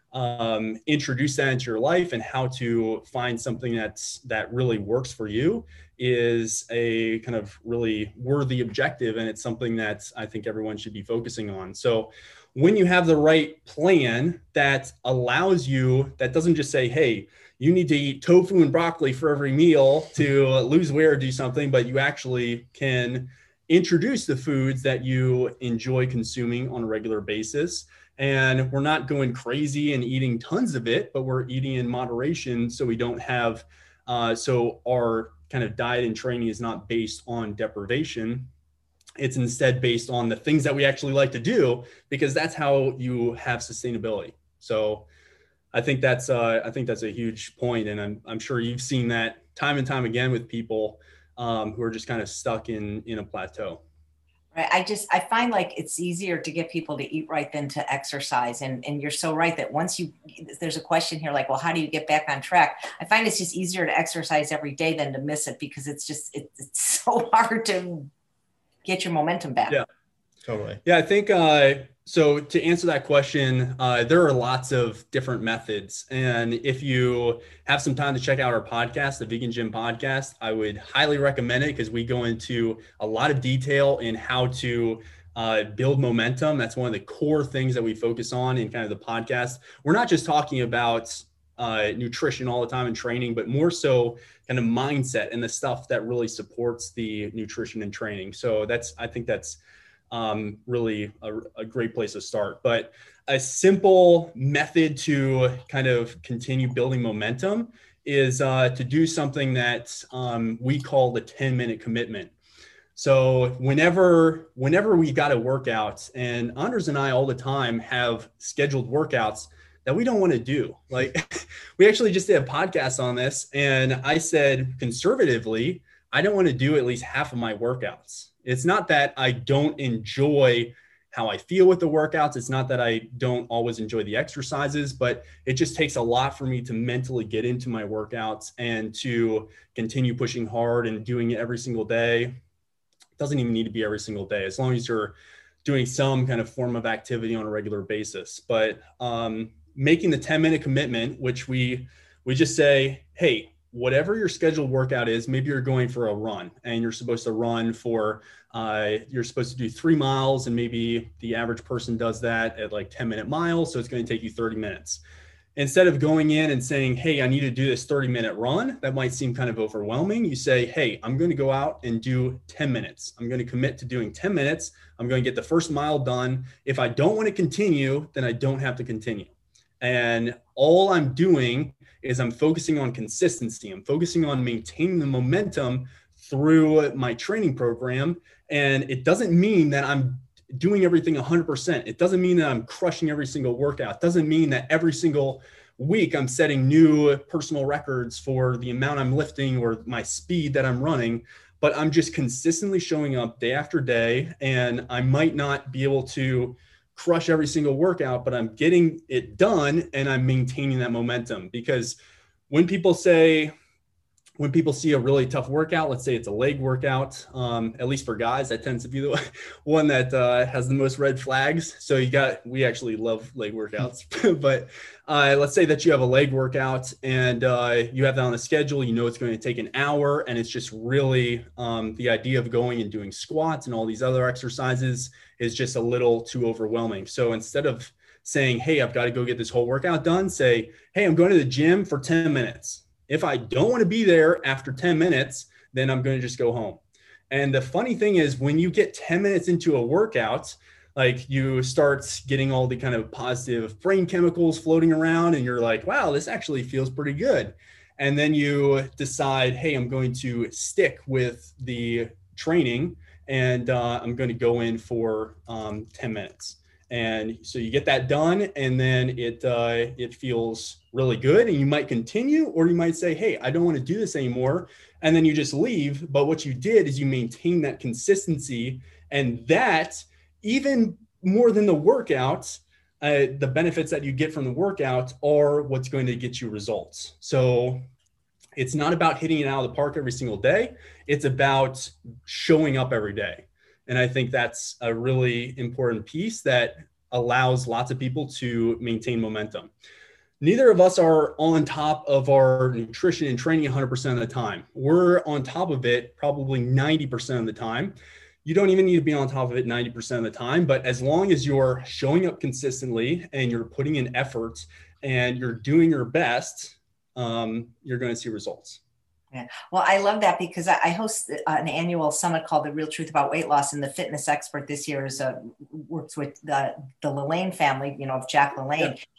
um, introduce that into your life and how to find something that's, that really works for you is a kind of really worthy objective. And it's something that I think everyone should be focusing on. So when you have the right plan that allows you, that doesn't just say, hey, you need to eat tofu and broccoli for every meal to lose weight or do something, but you actually can introduce the foods that you enjoy consuming on a regular basis. And we're not going crazy and eating tons of it, but we're eating in moderation so we don't have, uh, so our kind of diet and training is not based on deprivation. It's instead based on the things that we actually like to do, because that's how you have sustainability. So I think that's, uh, I think that's a huge point. And I'm, I'm sure you've seen that time and time again with people um, who are just kind of stuck in, in a plateau. Right. I just, I find like it's easier to get people to eat right than to exercise. And, and you're so right that once you, there's a question here, like, well, how do you get back on track? I find it's just easier to exercise every day than to miss it, because it's just, it, it's so hard to get your momentum back. Yeah, Totally. Yeah, I think, uh, so to answer that question, uh, there are lots of different methods. And if you have some time to check out our podcast, the Vegan Gym Podcast, I would highly recommend it, because we go into a lot of detail in how to uh, build momentum. That's one of the core things that we focus on in kind of the podcast. We're not just talking about uh, nutrition all the time and training, but more so kind of mindset and the stuff that really supports the nutrition and training. So that's, I think that's Um, really a, a great place to start. But a simple method to kind of continue building momentum is uh, to do something that um, we call the ten minute commitment. So whenever, whenever we got a workout, and Anders and I all the time have scheduled workouts that we don't want to do. Like we actually just did a podcast on this, and I said, conservatively, I don't want to do at least half of my workouts. It's not that I don't enjoy how I feel with the workouts. It's not that I don't always enjoy the exercises, but it just takes a lot for me to mentally get into my workouts and to continue pushing hard and doing it every single day. It doesn't even need to be every single day, as long as you're doing some kind of form of activity on a regular basis. But um, making the ten minute commitment, which we, we just say, hey, whatever your scheduled workout is, maybe you're going for a run and you're supposed to run for, uh, you're supposed to do three miles and maybe the average person does that at like ten minute miles. So it's going to take you thirty minutes. Instead of going in and saying, hey, I need to do this thirty minute run, that might seem kind of overwhelming. You say, hey, I'm going to go out and do ten minutes. I'm going to commit to doing ten minutes. I'm going to get the first mile done. If I don't want to continue, then I don't have to continue. And all I'm doing is I'm focusing on consistency. I'm focusing on maintaining the momentum through my training program. And it doesn't mean that I'm doing everything one hundred percent. It doesn't mean that I'm crushing every single workout. It doesn't mean that every single week I'm setting new personal records for the amount I'm lifting or my speed that I'm running, but I'm just consistently showing up day after day. And I might not be able to crush every single workout, but I'm getting it done and I'm maintaining that momentum. Because when people say, when people see a really tough workout, let's say it's a leg workout, um, at least for guys, that tends to be the one that uh, has the most red flags. So you got, we actually love leg workouts, but uh, let's say that you have a leg workout and uh, you have that on the schedule, you know, it's going to take an hour, and it's just really um, the idea of going and doing squats and all these other exercises is just a little too overwhelming. So instead of saying, hey, I've got to go get this whole workout done, say, hey, I'm going to the gym for ten minutes. If I don't want to be there after ten minutes, then I'm going to just go home. And the funny thing is, when you get ten minutes into a workout, like you start getting all the kind of positive brain chemicals floating around and you're like, wow, this actually feels pretty good. And then you decide, hey, I'm going to stick with the training and uh, I'm going to go in for um, ten minutes. And so you get that done, and then it uh, it feels really good, and you might continue, or you might say, hey, I don't want to do this anymore. And then you just leave. But what you did is you maintain that consistency, and that, even more than the workout, uh, the benefits that you get from the workout are what's going to get you results. So it's not about hitting it out of the park every single day. It's about showing up every day. And I think that's a really important piece that allows lots of people to maintain momentum. Neither of us are on top of our nutrition and training one hundred percent of the time. We're on top of it probably ninety percent of the time. You don't even need to be on top of it ninety percent of the time, but as long as you're showing up consistently and you're putting in effort and you're doing your best, um, you're going to see results. Yeah. Well, I love that, because I host an annual summit called The Real Truth About Weight Loss, and the fitness expert this year is uh, works with the, the LaLanne family, you know, of Jack LaLanne. Yeah.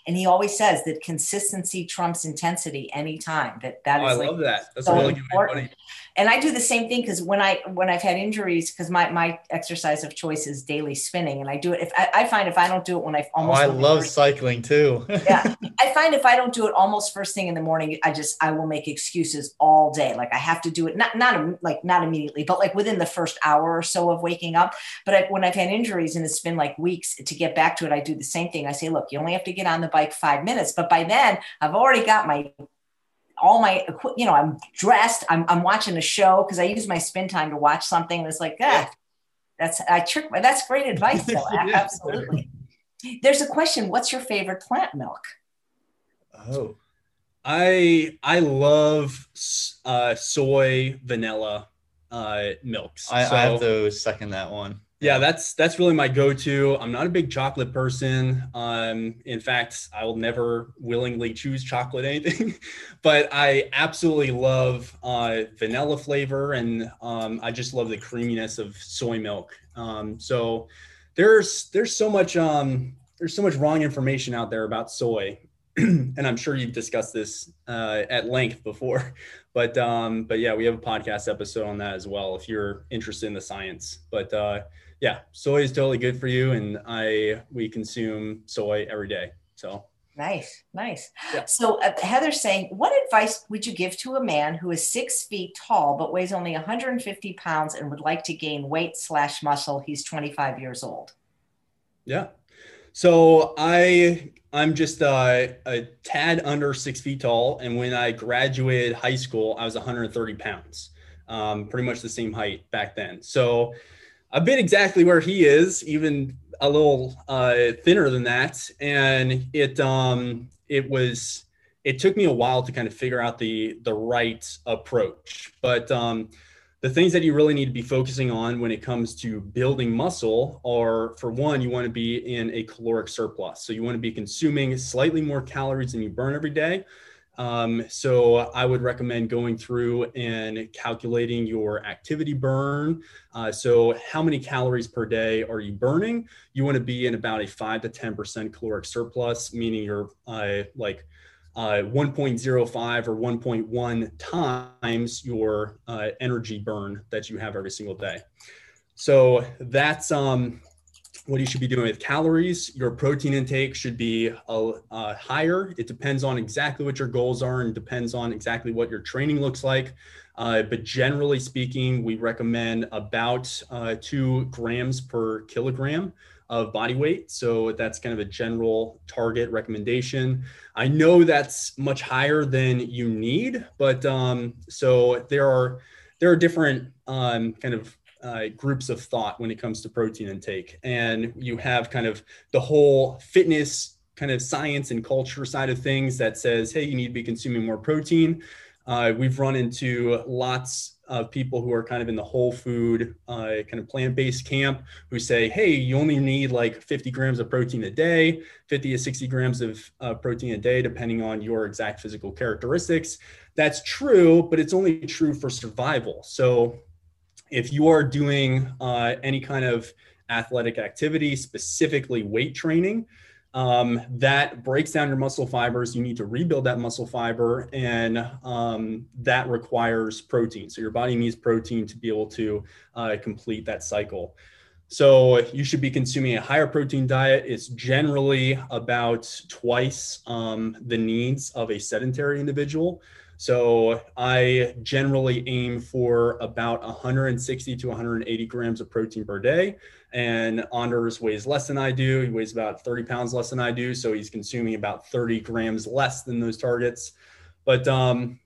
And he always says that consistency trumps intensity anytime. That that Oh, is I like love that. That's so a really good way of important. putting it. And I do the same thing because when I when I've had injuries, because my my exercise of choice is daily spinning, and I do it. If I, I find if I don't do it when I Oh, almost I when love first- cycling too. yeah, I find if I don't do it almost first thing in the morning, I just I will make excuses all day. Like I have to do it not not like not immediately, but like within the first hour or so of waking up. But I, when I've had injuries and it's been like weeks to get back to it, I do the same thing. I say, look, you only have to get on the bike five minutes, but by then I've already got my all my, you know, I'm dressed, I'm, I'm watching a show because I use my spin time to watch something. And it's like, ah, yeah. that's, I trick, that's great advice though. Yeah. Absolutely. There's a question. What's your favorite plant milk? Oh, I, I love uh, soy vanilla uh, milks. I, so, I have to second that one. Yeah, that's that's really my go-to. I'm not a big chocolate person. Um, in fact, I will never willingly choose chocolate anything, but I absolutely love uh, vanilla flavor, and um, I just love the creaminess of soy milk. Um, so there's there's so much um, there's so much wrong information out there about soy, and I'm sure you've discussed this uh, at length before. But um, but yeah, we have a podcast episode on that as well if you're interested in the science. But uh, yeah, soy is totally good for you, and I we consume soy every day. So nice, nice. Yeah. So uh, Heather's saying, what advice would you give to a man who is six feet tall but weighs only one hundred fifty pounds and would like to gain weight slash muscle? He's twenty-five years old. Yeah. So I I'm just uh, a tad under six feet tall, and when I graduated high school, I was one hundred thirty pounds, um, pretty much the same height back then. So I've been exactly where he is, even a little uh, thinner than that. And it um, it was it took me a while to kind of figure out the the right approach. But um, the things that you really need to be focusing on when it comes to building muscle are, for one, you want to be in a caloric surplus. So you want to be consuming slightly more calories than you burn every day. Um, so I would recommend going through and calculating your activity burn. Uh, so how many calories per day are you burning? You want to be in about a five to ten percent caloric surplus, meaning you're uh, like uh, one point zero five or one point one times your uh, energy burn that you have every single day. So that's um, what you should be doing with calories. Your protein intake should be uh, uh, higher. It depends on exactly what your goals are and depends on exactly what your training looks like. Uh, but generally speaking, we recommend about uh, two grams per kilogram of body weight. So that's kind of a general target recommendation. I know that's much higher than you need, but um, so there are there are different um, kind of Uh, groups of thought when it comes to protein intake. And you have kind of the whole fitness kind of science and culture side of things that says, hey, you need to be consuming more protein. Uh, we've run into lots of people who are kind of in the whole food uh, kind of plant-based camp who say, hey, you only need like fifty grams of protein a day, fifty to sixty grams of uh, protein a day, depending on your exact physical characteristics. That's true, but it's only true for survival. So if you are doing uh, any kind of athletic activity, specifically weight training, um, that breaks down your muscle fibers. You need to rebuild that muscle fiber, and um, that requires protein. So your body needs protein to be able to uh, complete that cycle. So you should be consuming a higher protein diet. It's generally about twice um, the needs of a sedentary individual. So I generally aim for about one hundred sixty to one hundred eighty grams of protein per day. And Anders weighs less than I do. He weighs about thirty pounds less than I do. So he's consuming about thirty grams less than those targets. But um,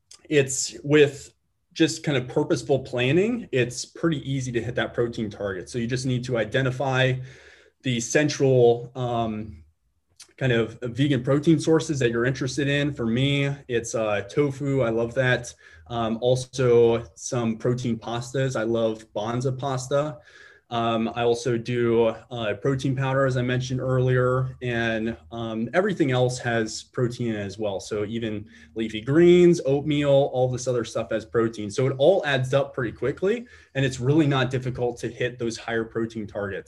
it's with just kind of purposeful planning, it's pretty easy to hit that protein target. So you just need to identify the central um, kind of vegan protein sources that you're interested in. For me, it's uh, tofu. I love that. Um, also some protein pastas. I love Banza pasta. Um, I also do uh, protein powder, as I mentioned earlier, and um, everything else has protein in it as well. So even leafy greens, oatmeal, all this other stuff has protein. So it all adds up pretty quickly, and it's really not difficult to hit those higher protein targets.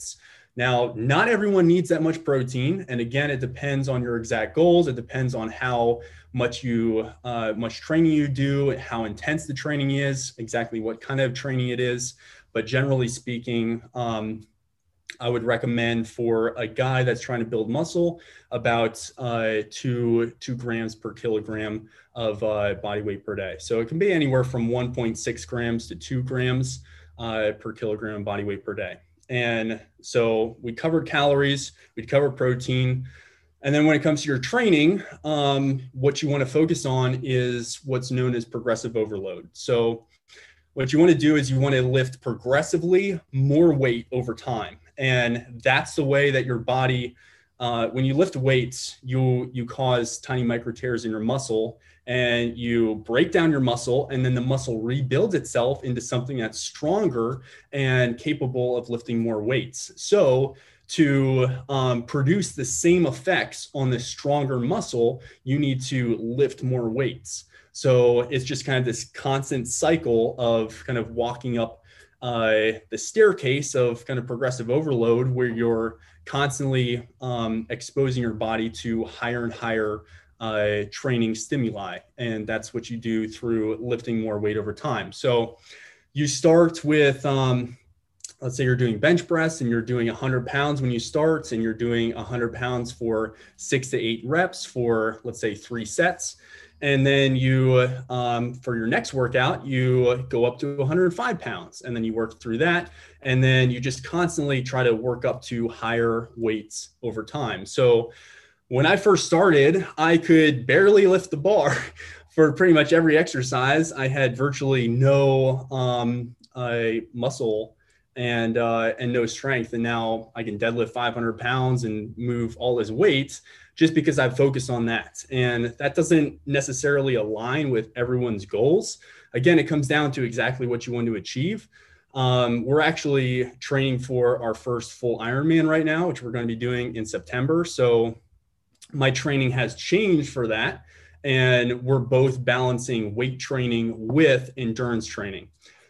Now, not everyone needs that much protein. And again, it depends on your exact goals. It depends on how much you, uh, much training you do, how intense the training is, exactly what kind of training it is. But generally speaking, um, I would recommend for a guy that's trying to build muscle about uh, two, two grams per kilogram of uh, body weight per day. So it can be anywhere from one point six grams to two grams uh, per kilogram body weight per day. And so we covered calories, we covered protein. And then when it comes to your training, um, what you want to focus on is what's known as progressive overload. So what you want to do is you want to lift progressively more weight over time. And that's the way that your body, uh, when you lift weights, you, you cause tiny micro tears in your muscle, and you break down your muscle, and then the muscle rebuilds itself into something that's stronger and capable of lifting more weights. So to um, produce the same effects on the stronger muscle, you need to lift more weights. So it's just kind of this constant cycle of kind of walking up uh, the staircase of kind of progressive overload, where you're constantly um, exposing your body to higher and higher uh, training stimuli. And that's what you do through lifting more weight over time. So you start with, um, let's say you're doing bench press and you're doing one hundred pounds when you start, and you're doing one hundred pounds for six to eight reps for, let's say, three sets. And then you, um, for your next workout, you go up to one hundred five pounds, and then you work through that. And then you just constantly try to work up to higher weights over time. So when I first started, I could barely lift the bar for pretty much every exercise. I had virtually no um, uh, muscle and uh, and no strength. And now I can deadlift five hundred pounds and move all this weight just because I've focused on that. And that doesn't necessarily align with everyone's goals. Again, it comes down to exactly what you want to achieve. Um, we're actually training for our first full Ironman right now, which we're going to be doing in September. So my training has changed for that. And we're both balancing weight training with endurance training.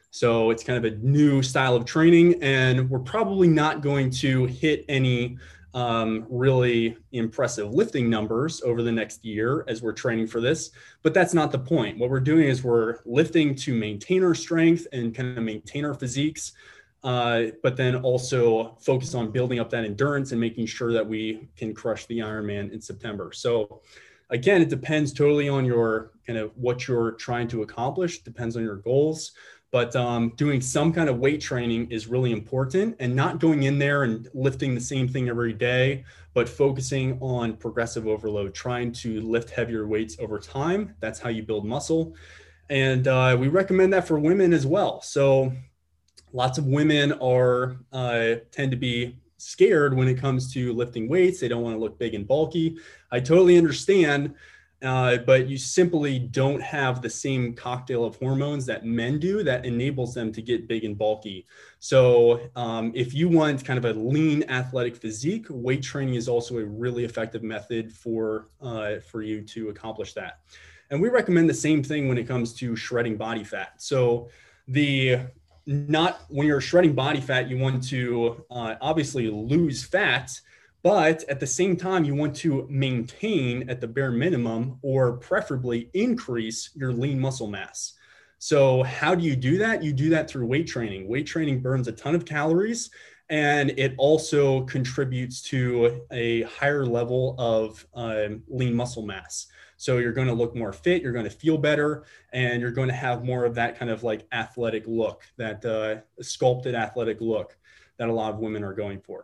So it's kind of a new style of training, and we're probably not going to hit any um, really impressive lifting numbers over the next year as we're training for this, but that's not the point. What we're doing is we're lifting to maintain our strength and kind of maintain our physiques, uh, but then also focus on building up that endurance and making sure that we can crush the Ironman in September. So again, it depends totally on your kind of what you're trying to accomplish, depends on your goals. But um, doing some kind of weight training is really important, and not going in there and lifting the same thing every day, but focusing on progressive overload, trying to lift heavier weights over time. That's how you build muscle. And uh, we recommend that for women as well. So lots of women are uh, tend to be scared when it comes to lifting weights. They don't want to look big and bulky. I totally understand. Uh, but you simply don't have the same cocktail of hormones that men do that enables them to get big and bulky. So um, if you want kind of a lean athletic physique, weight training is also a really effective method for, uh, for you to accomplish that. And we recommend the same thing when it comes to shredding body fat. So the not when you're shredding body fat, you want to uh, obviously lose fat, but at the same time, you want to maintain at the bare minimum, or preferably increase your lean muscle mass. So how do you do that? You do that through weight training. Weight training burns a ton of calories, and it also contributes to a higher level of um, lean muscle mass. So you're going to look more fit, you're going to feel better, and you're going to have more of that kind of like athletic look, that uh, sculpted athletic look that a lot of women are going for.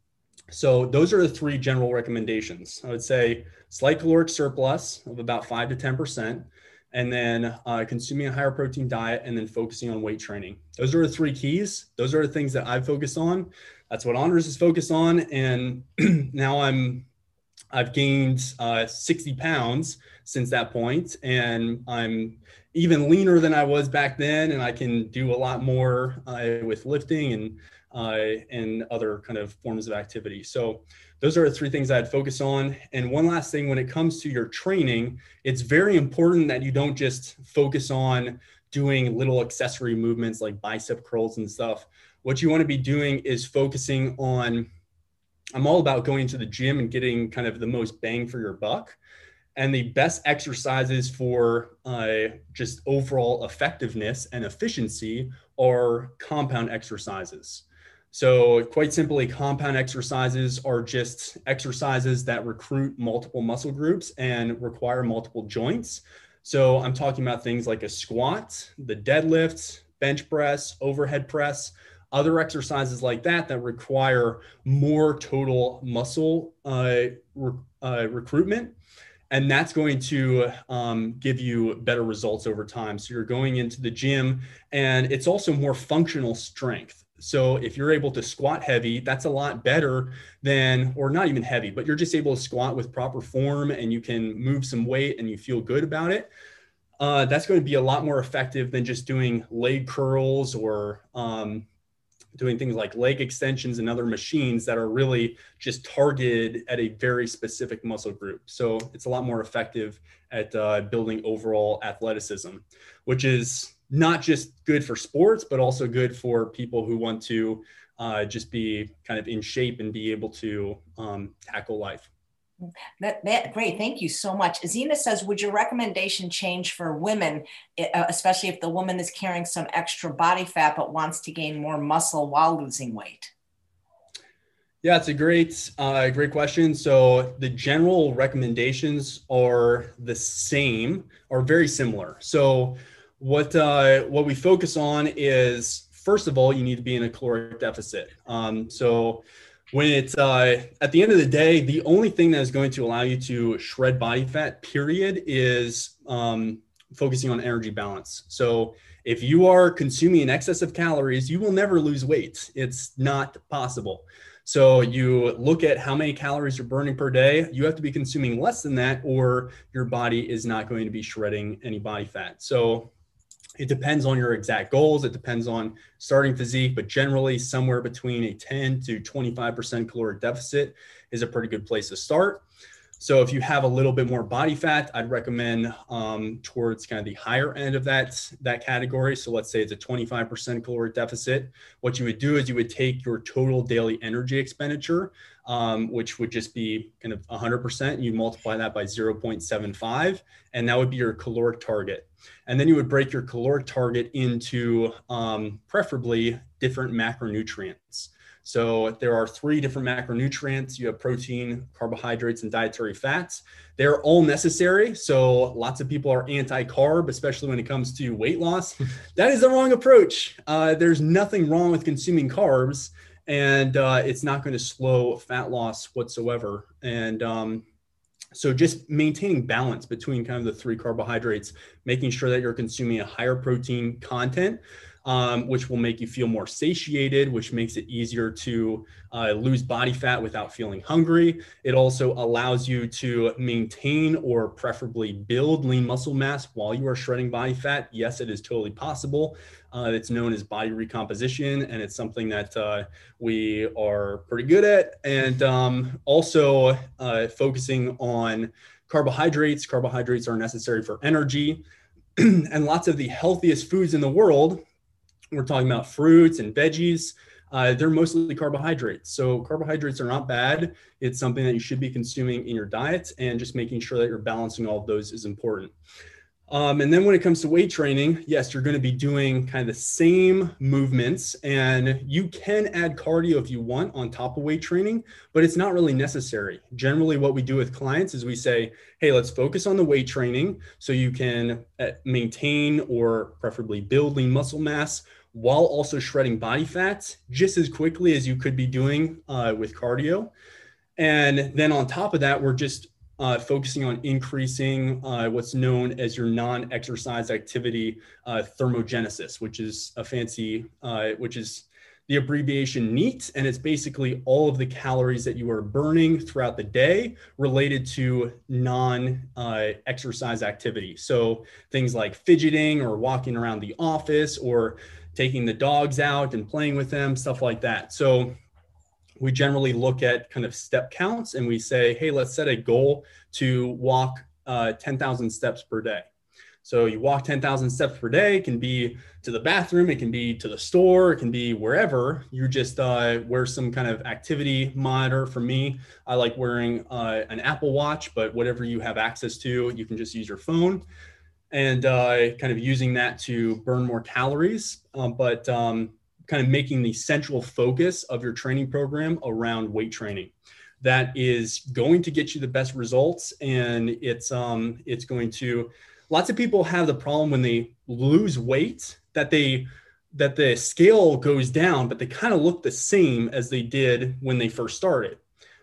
So those are the three general recommendations. I would say slight caloric surplus of about five to ten percent, and then uh, consuming a higher protein diet, and then focusing on weight training. Those are the three keys. Those are the things that I've focused on. That's what Anders is focused on. And now I'm, I've gained uh, sixty pounds since that point, and I'm even leaner than I was back then. And I can do a lot more uh, with lifting and Uh, and other kind of forms of activity. So those are the three things I'd focus on. And one last thing, when it comes to your training, it's very important that you don't just focus on doing little accessory movements like bicep curls and stuff. What you want to be doing is focusing on I'm all about going to the gym and getting kind of the most bang for your buck. And the best exercises for uh, just overall effectiveness and efficiency are compound exercises. So quite simply, compound exercises are just exercises that recruit multiple muscle groups and require multiple joints. So I'm talking about things like a squat, the deadlift, bench press, overhead press, other exercises like that that require more total muscle uh, re- uh, recruitment. And that's going to um, give you better results over time. So you're going into the gym, and it's also more functional strength. So if you're able to squat heavy, that's a lot better than, or not even heavy, but you're just able to squat with proper form and you can move some weight and you feel good about it. Uh, that's going to be a lot more effective than just doing leg curls or um, doing things like leg extensions and other machines that are really just targeted at a very specific muscle group. So it's a lot more effective at uh, building overall athleticism, which is not just good for sports, but also good for people who want to uh, just be kind of in shape and be able to um, tackle life. That, that great. Thank you so much. Azina says, would your recommendation change for women, especially if the woman is carrying some extra body fat, but wants to gain more muscle while losing weight? Yeah, it's a great, uh, great question. So the general recommendations are the same, or very similar. So what, uh, what we focus on is, first of all, you need to be in a caloric deficit. Um, so When it's uh, at the end of the day, the only thing that is going to allow you to shred body fat, period, is um, focusing on energy balance. So if you are consuming an excess of calories, you will never lose weight. It's not possible. So you look at how many calories you're burning per day. You have to be consuming less than that, or your body is not going to be shredding any body fat. So it depends on your exact goals. It depends on starting physique, but generally somewhere between a ten to twenty-five percent caloric deficit is a pretty good place to start. So if you have a little bit more body fat, I'd recommend um, towards kind of the higher end of that, that category. So let's say it's a twenty-five percent caloric deficit. What you would do is you would take your total daily energy expenditure, um, which would just be kind of one hundred percent. You multiply that by zero point seven five, and that would be your caloric target. And then you would break your caloric target into um, preferably different macronutrients. So there are three different macronutrients. You have protein, carbohydrates, and dietary fats. They're all necessary. So lots of people are anti-carb, especially when it comes to weight loss. That is the wrong approach. Uh, there's nothing wrong with consuming carbs, and uh, it's not going to slow fat loss whatsoever. And um, so just maintaining balance between kind of the three carbohydrates, making sure that you're consuming a higher protein content, Um, which will make you feel more satiated, which makes it easier to uh, lose body fat without feeling hungry. It also allows you to maintain or preferably build lean muscle mass while you are shredding body fat. Yes, it is totally possible. Uh, it's known as body recomposition, and it's something that uh, we are pretty good at. And um, also uh, focusing on carbohydrates. Carbohydrates are necessary for energy, and lots of the healthiest foods in the world, we're talking about fruits and veggies, uh, they're mostly carbohydrates. So carbohydrates are not bad. It's something that you should be consuming in your diet, and just making sure that you're balancing all of those is important. Um, and then when it comes to weight training, yes, you're going to be doing kind of the same movements, and you can add cardio if you want on top of weight training, but it's not really necessary. Generally, what we do with clients is we say, hey, let's focus on the weight training so you can maintain or preferably build lean muscle mass while also shredding body fat just as quickly as you could be doing uh, with cardio. And then on top of that, we're just Uh, focusing on increasing uh, what's known as your non-exercise activity uh, thermogenesis, which is a fancy, uh, which is the abbreviation NEAT, and it's basically all of the calories that you are burning throughout the day related to non-exercise uh, activity. So things like fidgeting or walking around the office or taking the dogs out and playing with them, stuff like that. So we generally look at kind of step counts, and we say, hey, let's set a goal to walk uh, ten thousand steps per day. So you walk ten thousand steps per day. It can be to the bathroom, it can be to the store, it can be wherever. You just uh, wear some kind of activity monitor. For me, I like wearing uh, an Apple Watch, but whatever you have access to, you can just use your phone, and uh, kind of using that to burn more calories, um, but um, kind of making the central focus of your training program around weight training. That is going to get you the best results, and it's um, it's going to. Lots of people have the problem when they lose weight that they that the scale goes down, but they kind of look the same as they did when they first started.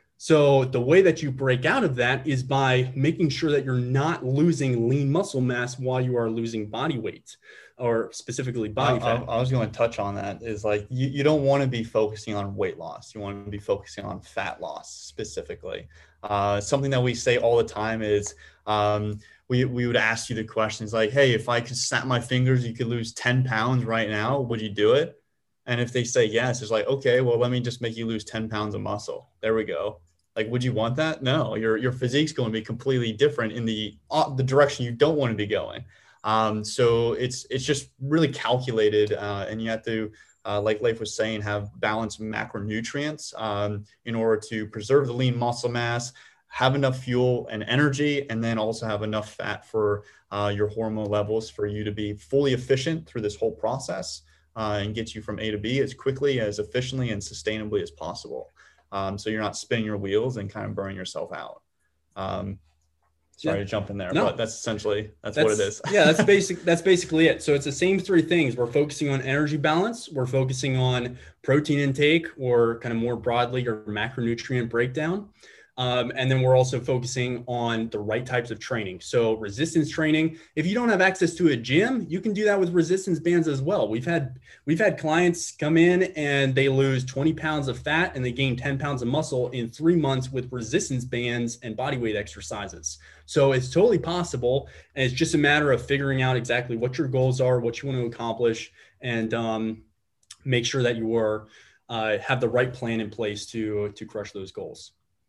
So the way that you break out of that is by making sure that you're not losing lean muscle mass while you are losing body weight, or specifically body I, fat. I, I was going to touch on that. Is like you, you don't want to be focusing on weight loss. You want to be focusing on fat loss specifically. Uh, something that we say all the time is um, we we would ask you the questions like, hey, if I could snap my fingers, you could lose ten pounds right now. Would you do it? And if they say yes, it's like, okay, well, let me just make you lose ten pounds of muscle. There we go. Like, would you want that? No, your your physique's going to be completely different in the uh, the direction you don't want to be going. Um, so it's it's just really calculated, uh, and you have to, uh, like Leif was saying, have balanced macronutrients um, in order to preserve the lean muscle mass, have enough fuel and energy, and then also have enough fat for uh, your hormone levels for you to be fully efficient through this whole process uh, and get you from A to B as quickly, as efficiently, and sustainably as possible. Um, so you're not spinning your wheels and kind of burning yourself out. Um, sorry Yeah. to jump in there, No. but that's essentially, that's, That's what it is. yeah, that's basic. That's basically it. So it's the same three things. We're focusing on energy balance. We're focusing on protein intake, or kind of more broadly, your macronutrient breakdown. Um, and then we're also focusing on the right types of training. So resistance training, if you don't have access to a gym, you can do that with resistance bands as well. We've had, we've had clients come in and they lose twenty pounds of fat and they gain ten pounds of muscle in three months with resistance bands and body weight exercises. So it's totally possible. And it's just a matter of figuring out exactly what your goals are, what you want to accomplish, and um, make sure that you are, uh, have the right plan in place to, to crush those goals.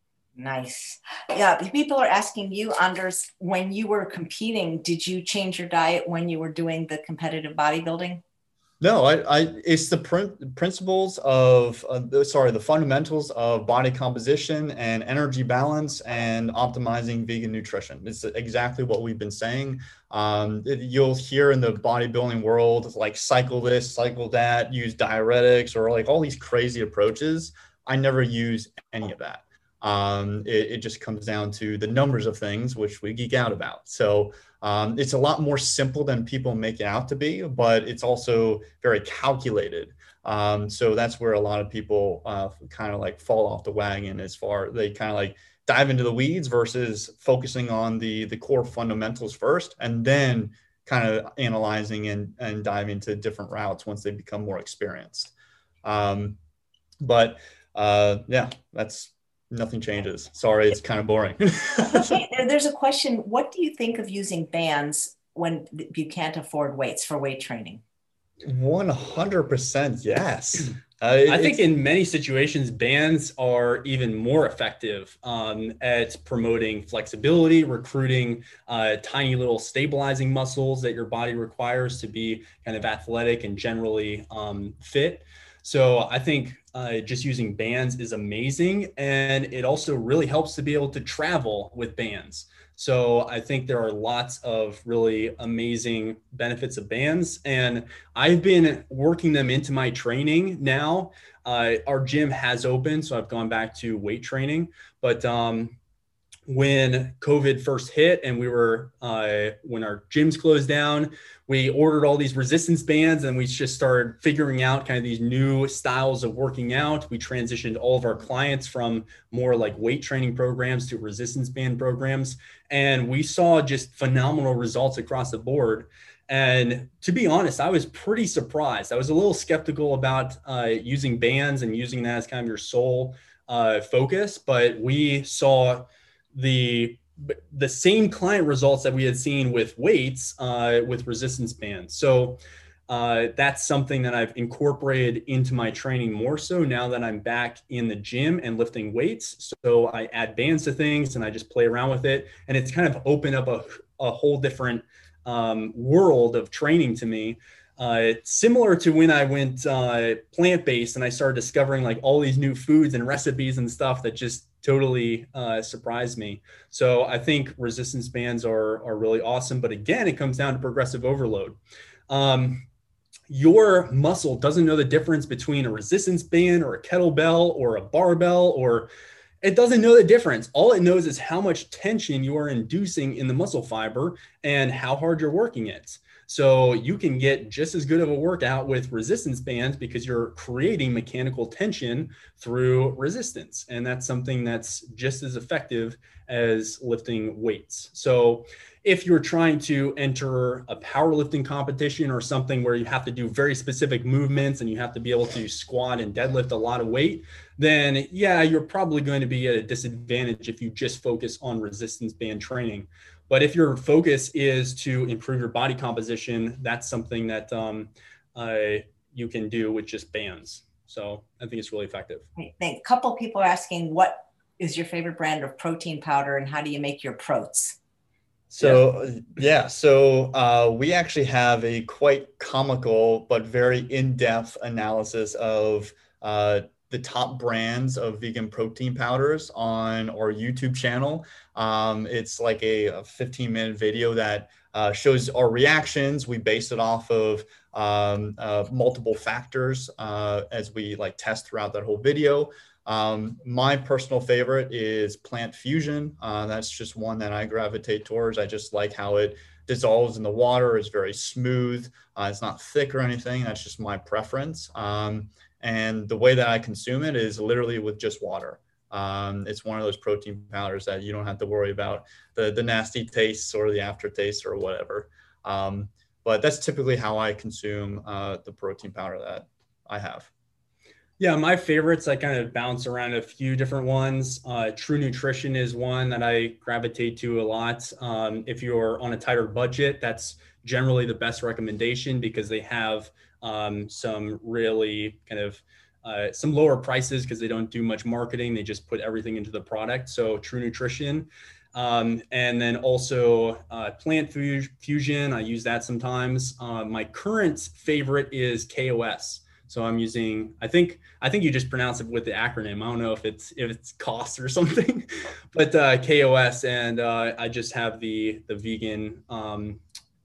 Nice. Yeah. People are asking you, Anders, when you were competing, did you change your diet when you were doing the competitive bodybuilding? No, I, I it's the prin- principles of, uh, the, sorry, the fundamentals of body composition and energy balance and optimizing vegan nutrition. It's exactly what we've been saying. Um, it, you'll hear in the bodybuilding world, like cycle this, cycle that, use diuretics, or like all these crazy approaches. I never use any of that. Um, it, it just comes down to the numbers of things, which we geek out about. So um, it's a lot more simple than people make it out to be, but it's also very calculated. Um, so that's where a lot of people uh, kind of like fall off the wagon, as far they kind of like dive into the weeds versus focusing on the the core fundamentals first, and then kind of analyzing and, and dive into different routes once they become more experienced. Um, but uh, yeah, that's, nothing changes. Sorry, it's kind of boring. Okay, there's a question. What do you think of using bands when you can't afford weights for weight training? one hundred percent yes. Uh, it, I think in many situations, bands are even more effective um, at promoting flexibility, recruiting uh, tiny little stabilizing muscles that your body requires to be kind of athletic and generally um, fit. So I think uh, just using bands is amazing. And it also really helps to be able to travel with bands. So I think there are lots of really amazing benefits of bands. And I've been working them into my training now. Uh, our gym has opened, so I've gone back to weight training. But um, when COVID first hit and we were, uh, when our gyms closed down, we ordered all these resistance bands and we just started figuring out kind of these new styles of working out. We transitioned all of our clients from more like weight training programs to resistance band programs. And we saw just phenomenal results across the board. And to be honest, I was pretty surprised. I was a little skeptical about uh, using bands and using that as kind of your sole uh, focus, but we saw the the same client results that we had seen with weights uh, with resistance bands. So uh, that's something that I've incorporated into my training more so now that I'm back in the gym and lifting weights. So I add bands to things and I just play around with it. And it's kind of opened up a, a whole different um, world of training to me. Uh, similar to when I went uh, plant-based and I started discovering like all these new foods and recipes and stuff that just totally uh, surprised me. So I think resistance bands are, are really awesome. But again, it comes down to progressive overload. Um, your muscle doesn't know the difference between a resistance band or a kettlebell or a barbell, or it doesn't know the difference. All it knows is how much tension you are inducing in the muscle fiber and how hard you're working it. So you can get just as good of a workout with resistance bands because you're creating mechanical tension through resistance. And that's something that's just as effective as lifting weights. So if you're trying to enter a powerlifting competition or something where you have to do very specific movements and you have to be able to squat and deadlift a lot of weight, then yeah, you're probably going to be at a disadvantage if you just focus on resistance band training. But if your focus is to improve your body composition, that's something that um, uh, you can do with just bands. So I think it's really effective. A couple of people are asking, what is your favorite brand of protein powder and how do you make your protes? So, yeah, so uh, we actually have a quite comical but very in-depth analysis of uh, the top brands of vegan protein powders on our YouTube channel. Um, it's like a, a fifteen minute video that uh, shows our reactions. We base it off of um, uh, multiple factors uh, as we like test throughout that whole video. Um, my personal favorite is Plant Fusion. Uh, that's just one that I gravitate towards. I just like how it dissolves in the water. It's very smooth. Uh, it's not thick or anything. That's just my preference. Um, and the way that I consume it is literally with just water. Um, it's one of those protein powders that you don't have to worry about the, the nasty tastes or the aftertaste or whatever. Um, but that's typically how I consume uh, the protein powder that I have. Yeah, my favorites, I kind of bounce around a few different ones. Uh, True Nutrition is one that I gravitate to a lot. Um, if you're on a tighter budget, that's generally the best recommendation because they have um, some really kind of uh, some lower prices because they don't do much marketing. They just put everything into the product. So True Nutrition. Um, and then also uh, Plant Fusion. I use that sometimes. Uh, my current favorite is K O S. So I'm using, I think, I think you just pronounce it with the acronym. I don't know if it's, if it's cost or something, but uh, K O S. And uh, I just have the, the vegan um,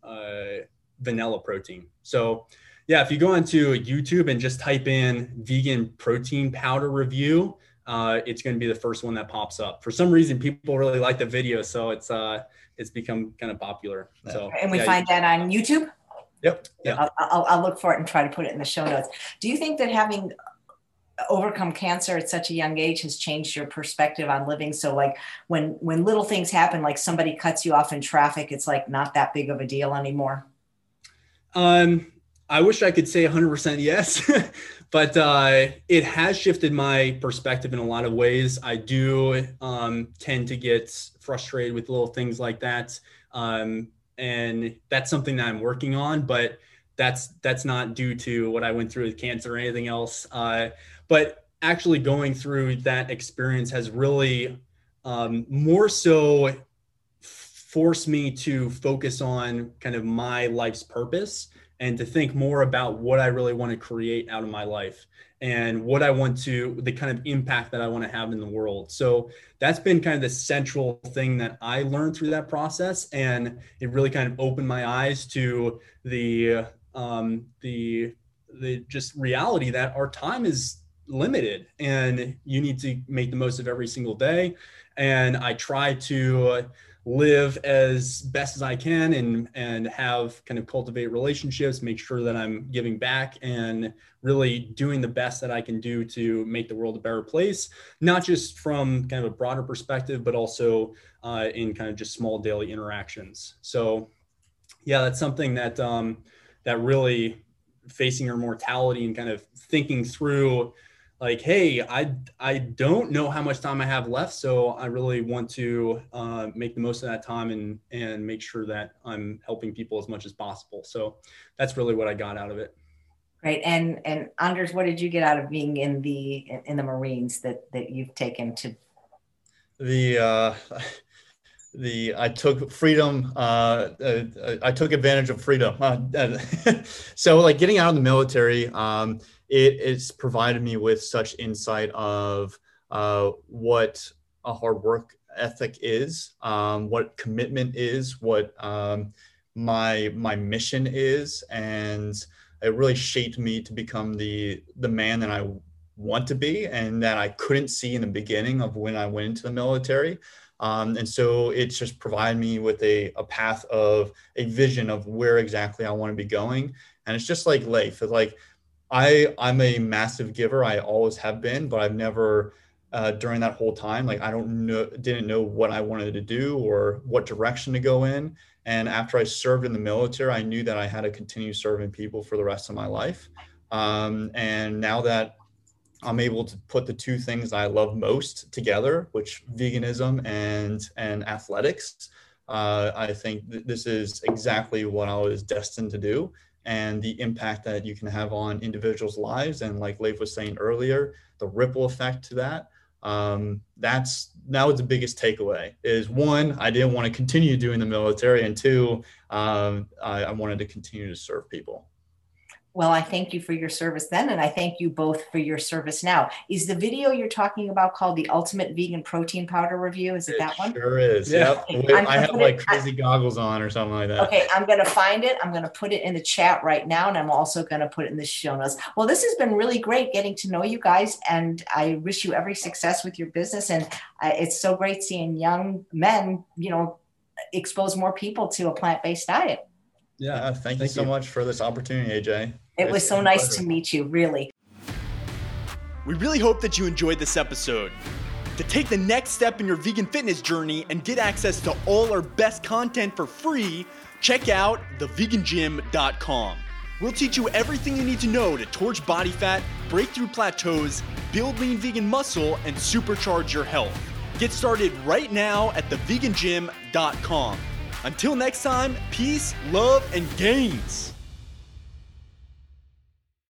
uh, vanilla protein. So yeah, if you go onto YouTube and just type in vegan protein powder review, uh, it's going to be the first one that pops up. For some reason, people really like the video. So it's, uh, it's become kind of popular. So, and we yeah, find that on YouTube? Yep. Yeah. I'll, I'll, I'll look for it and try to put it in the show notes. Do you think that having overcome cancer at such a young age has changed your perspective on living? So like when, when little things happen, like somebody cuts you off in traffic, it's like not that big of a deal anymore. Um, I wish I could say one hundred percent yes, but uh, it has shifted my perspective in a lot of ways. I do um, tend to get frustrated with little things like that. Um, And that's something that I'm working on, but that's that's not due to what I went through with cancer or anything else. Uh, but actually going through that experience has really um, more so forced me to focus on kind of my life's purpose and to think more about what I really want to create out of my life and what I want to, the kind of impact that I want to have in the world. So that's been kind of the central thing that I learned through that process. And it really kind of opened my eyes to the, um, the, the just reality that our time is limited and you need to make the most of every single day. And I try to live as best as I can and, and have kind of cultivate relationships, make sure that I'm giving back and really doing the best that I can do to make the world a better place, not just from kind of a broader perspective, but also uh, in kind of just small daily interactions. So yeah, that's something that, um, that really facing your mortality and kind of thinking through like, hey, I, I don't know how much time I have left. So I really want to uh, make the most of that time and, and make sure that I'm helping people as much as possible. So that's really what I got out of it. Great. And, and Anders, what did you get out of being in the, in the Marines that, that you've taken to? The, uh, the I took freedom. Uh, uh, I took advantage of freedom. Uh, so like getting out of the military, um, it it's provided me with such insight of uh, what a hard work ethic is, um, what commitment is, what um, my my mission is, and it really shaped me to become the the man that I want to be, and that I couldn't see in the beginning of when I went into the military. Um, and so it's just provided me with a, a path of a vision of where exactly I want to be going. And it's just like Leif. It's like I I'm a massive giver. I always have been, but I've never uh, during that whole time, like I don't know, didn't know what I wanted to do or what direction to go in. And after I served in the military, I knew that I had to continue serving people for the rest of my life. Um, and now that I'm able to put the two things I love most together, which veganism and and athletics, uh, I think th- this is exactly what I was destined to do, and the impact that you can have on individuals' lives. And like Leif was saying earlier, the ripple effect to that. Um, that's that was the biggest takeaway. Is one, I didn't want to continue doing the military, and two, um, I, I wanted to continue to serve people. Well, I thank you for your service then, and I thank you both for your service now. Is the video you're talking about called the Ultimate Vegan Protein Powder Review? Is it, it that one? Sure is. Yeah. Yep. Okay, I have like it, crazy I, goggles on or something like that. Okay, I'm going to find it. I'm going to put it in the chat right now, and I'm also going to put it in the show notes. Well, this has been really great getting to know you guys, and I wish you every success with your business. And uh, it's so great seeing young men, you know, expose more people to a plant-based diet. Yeah, uh, thank, thank you so you. much for this opportunity, A J. It it's was so nice pleasure. to meet you, really. We really hope that you enjoyed this episode. To take the next step in your vegan fitness journey and get access to all our best content for free, check out the vegan gym dot com. We'll teach you everything you need to know to torch body fat, break through plateaus, build lean vegan muscle, and supercharge your health. Get started right now at the vegan gym dot com. Until next time, peace, love, and gains.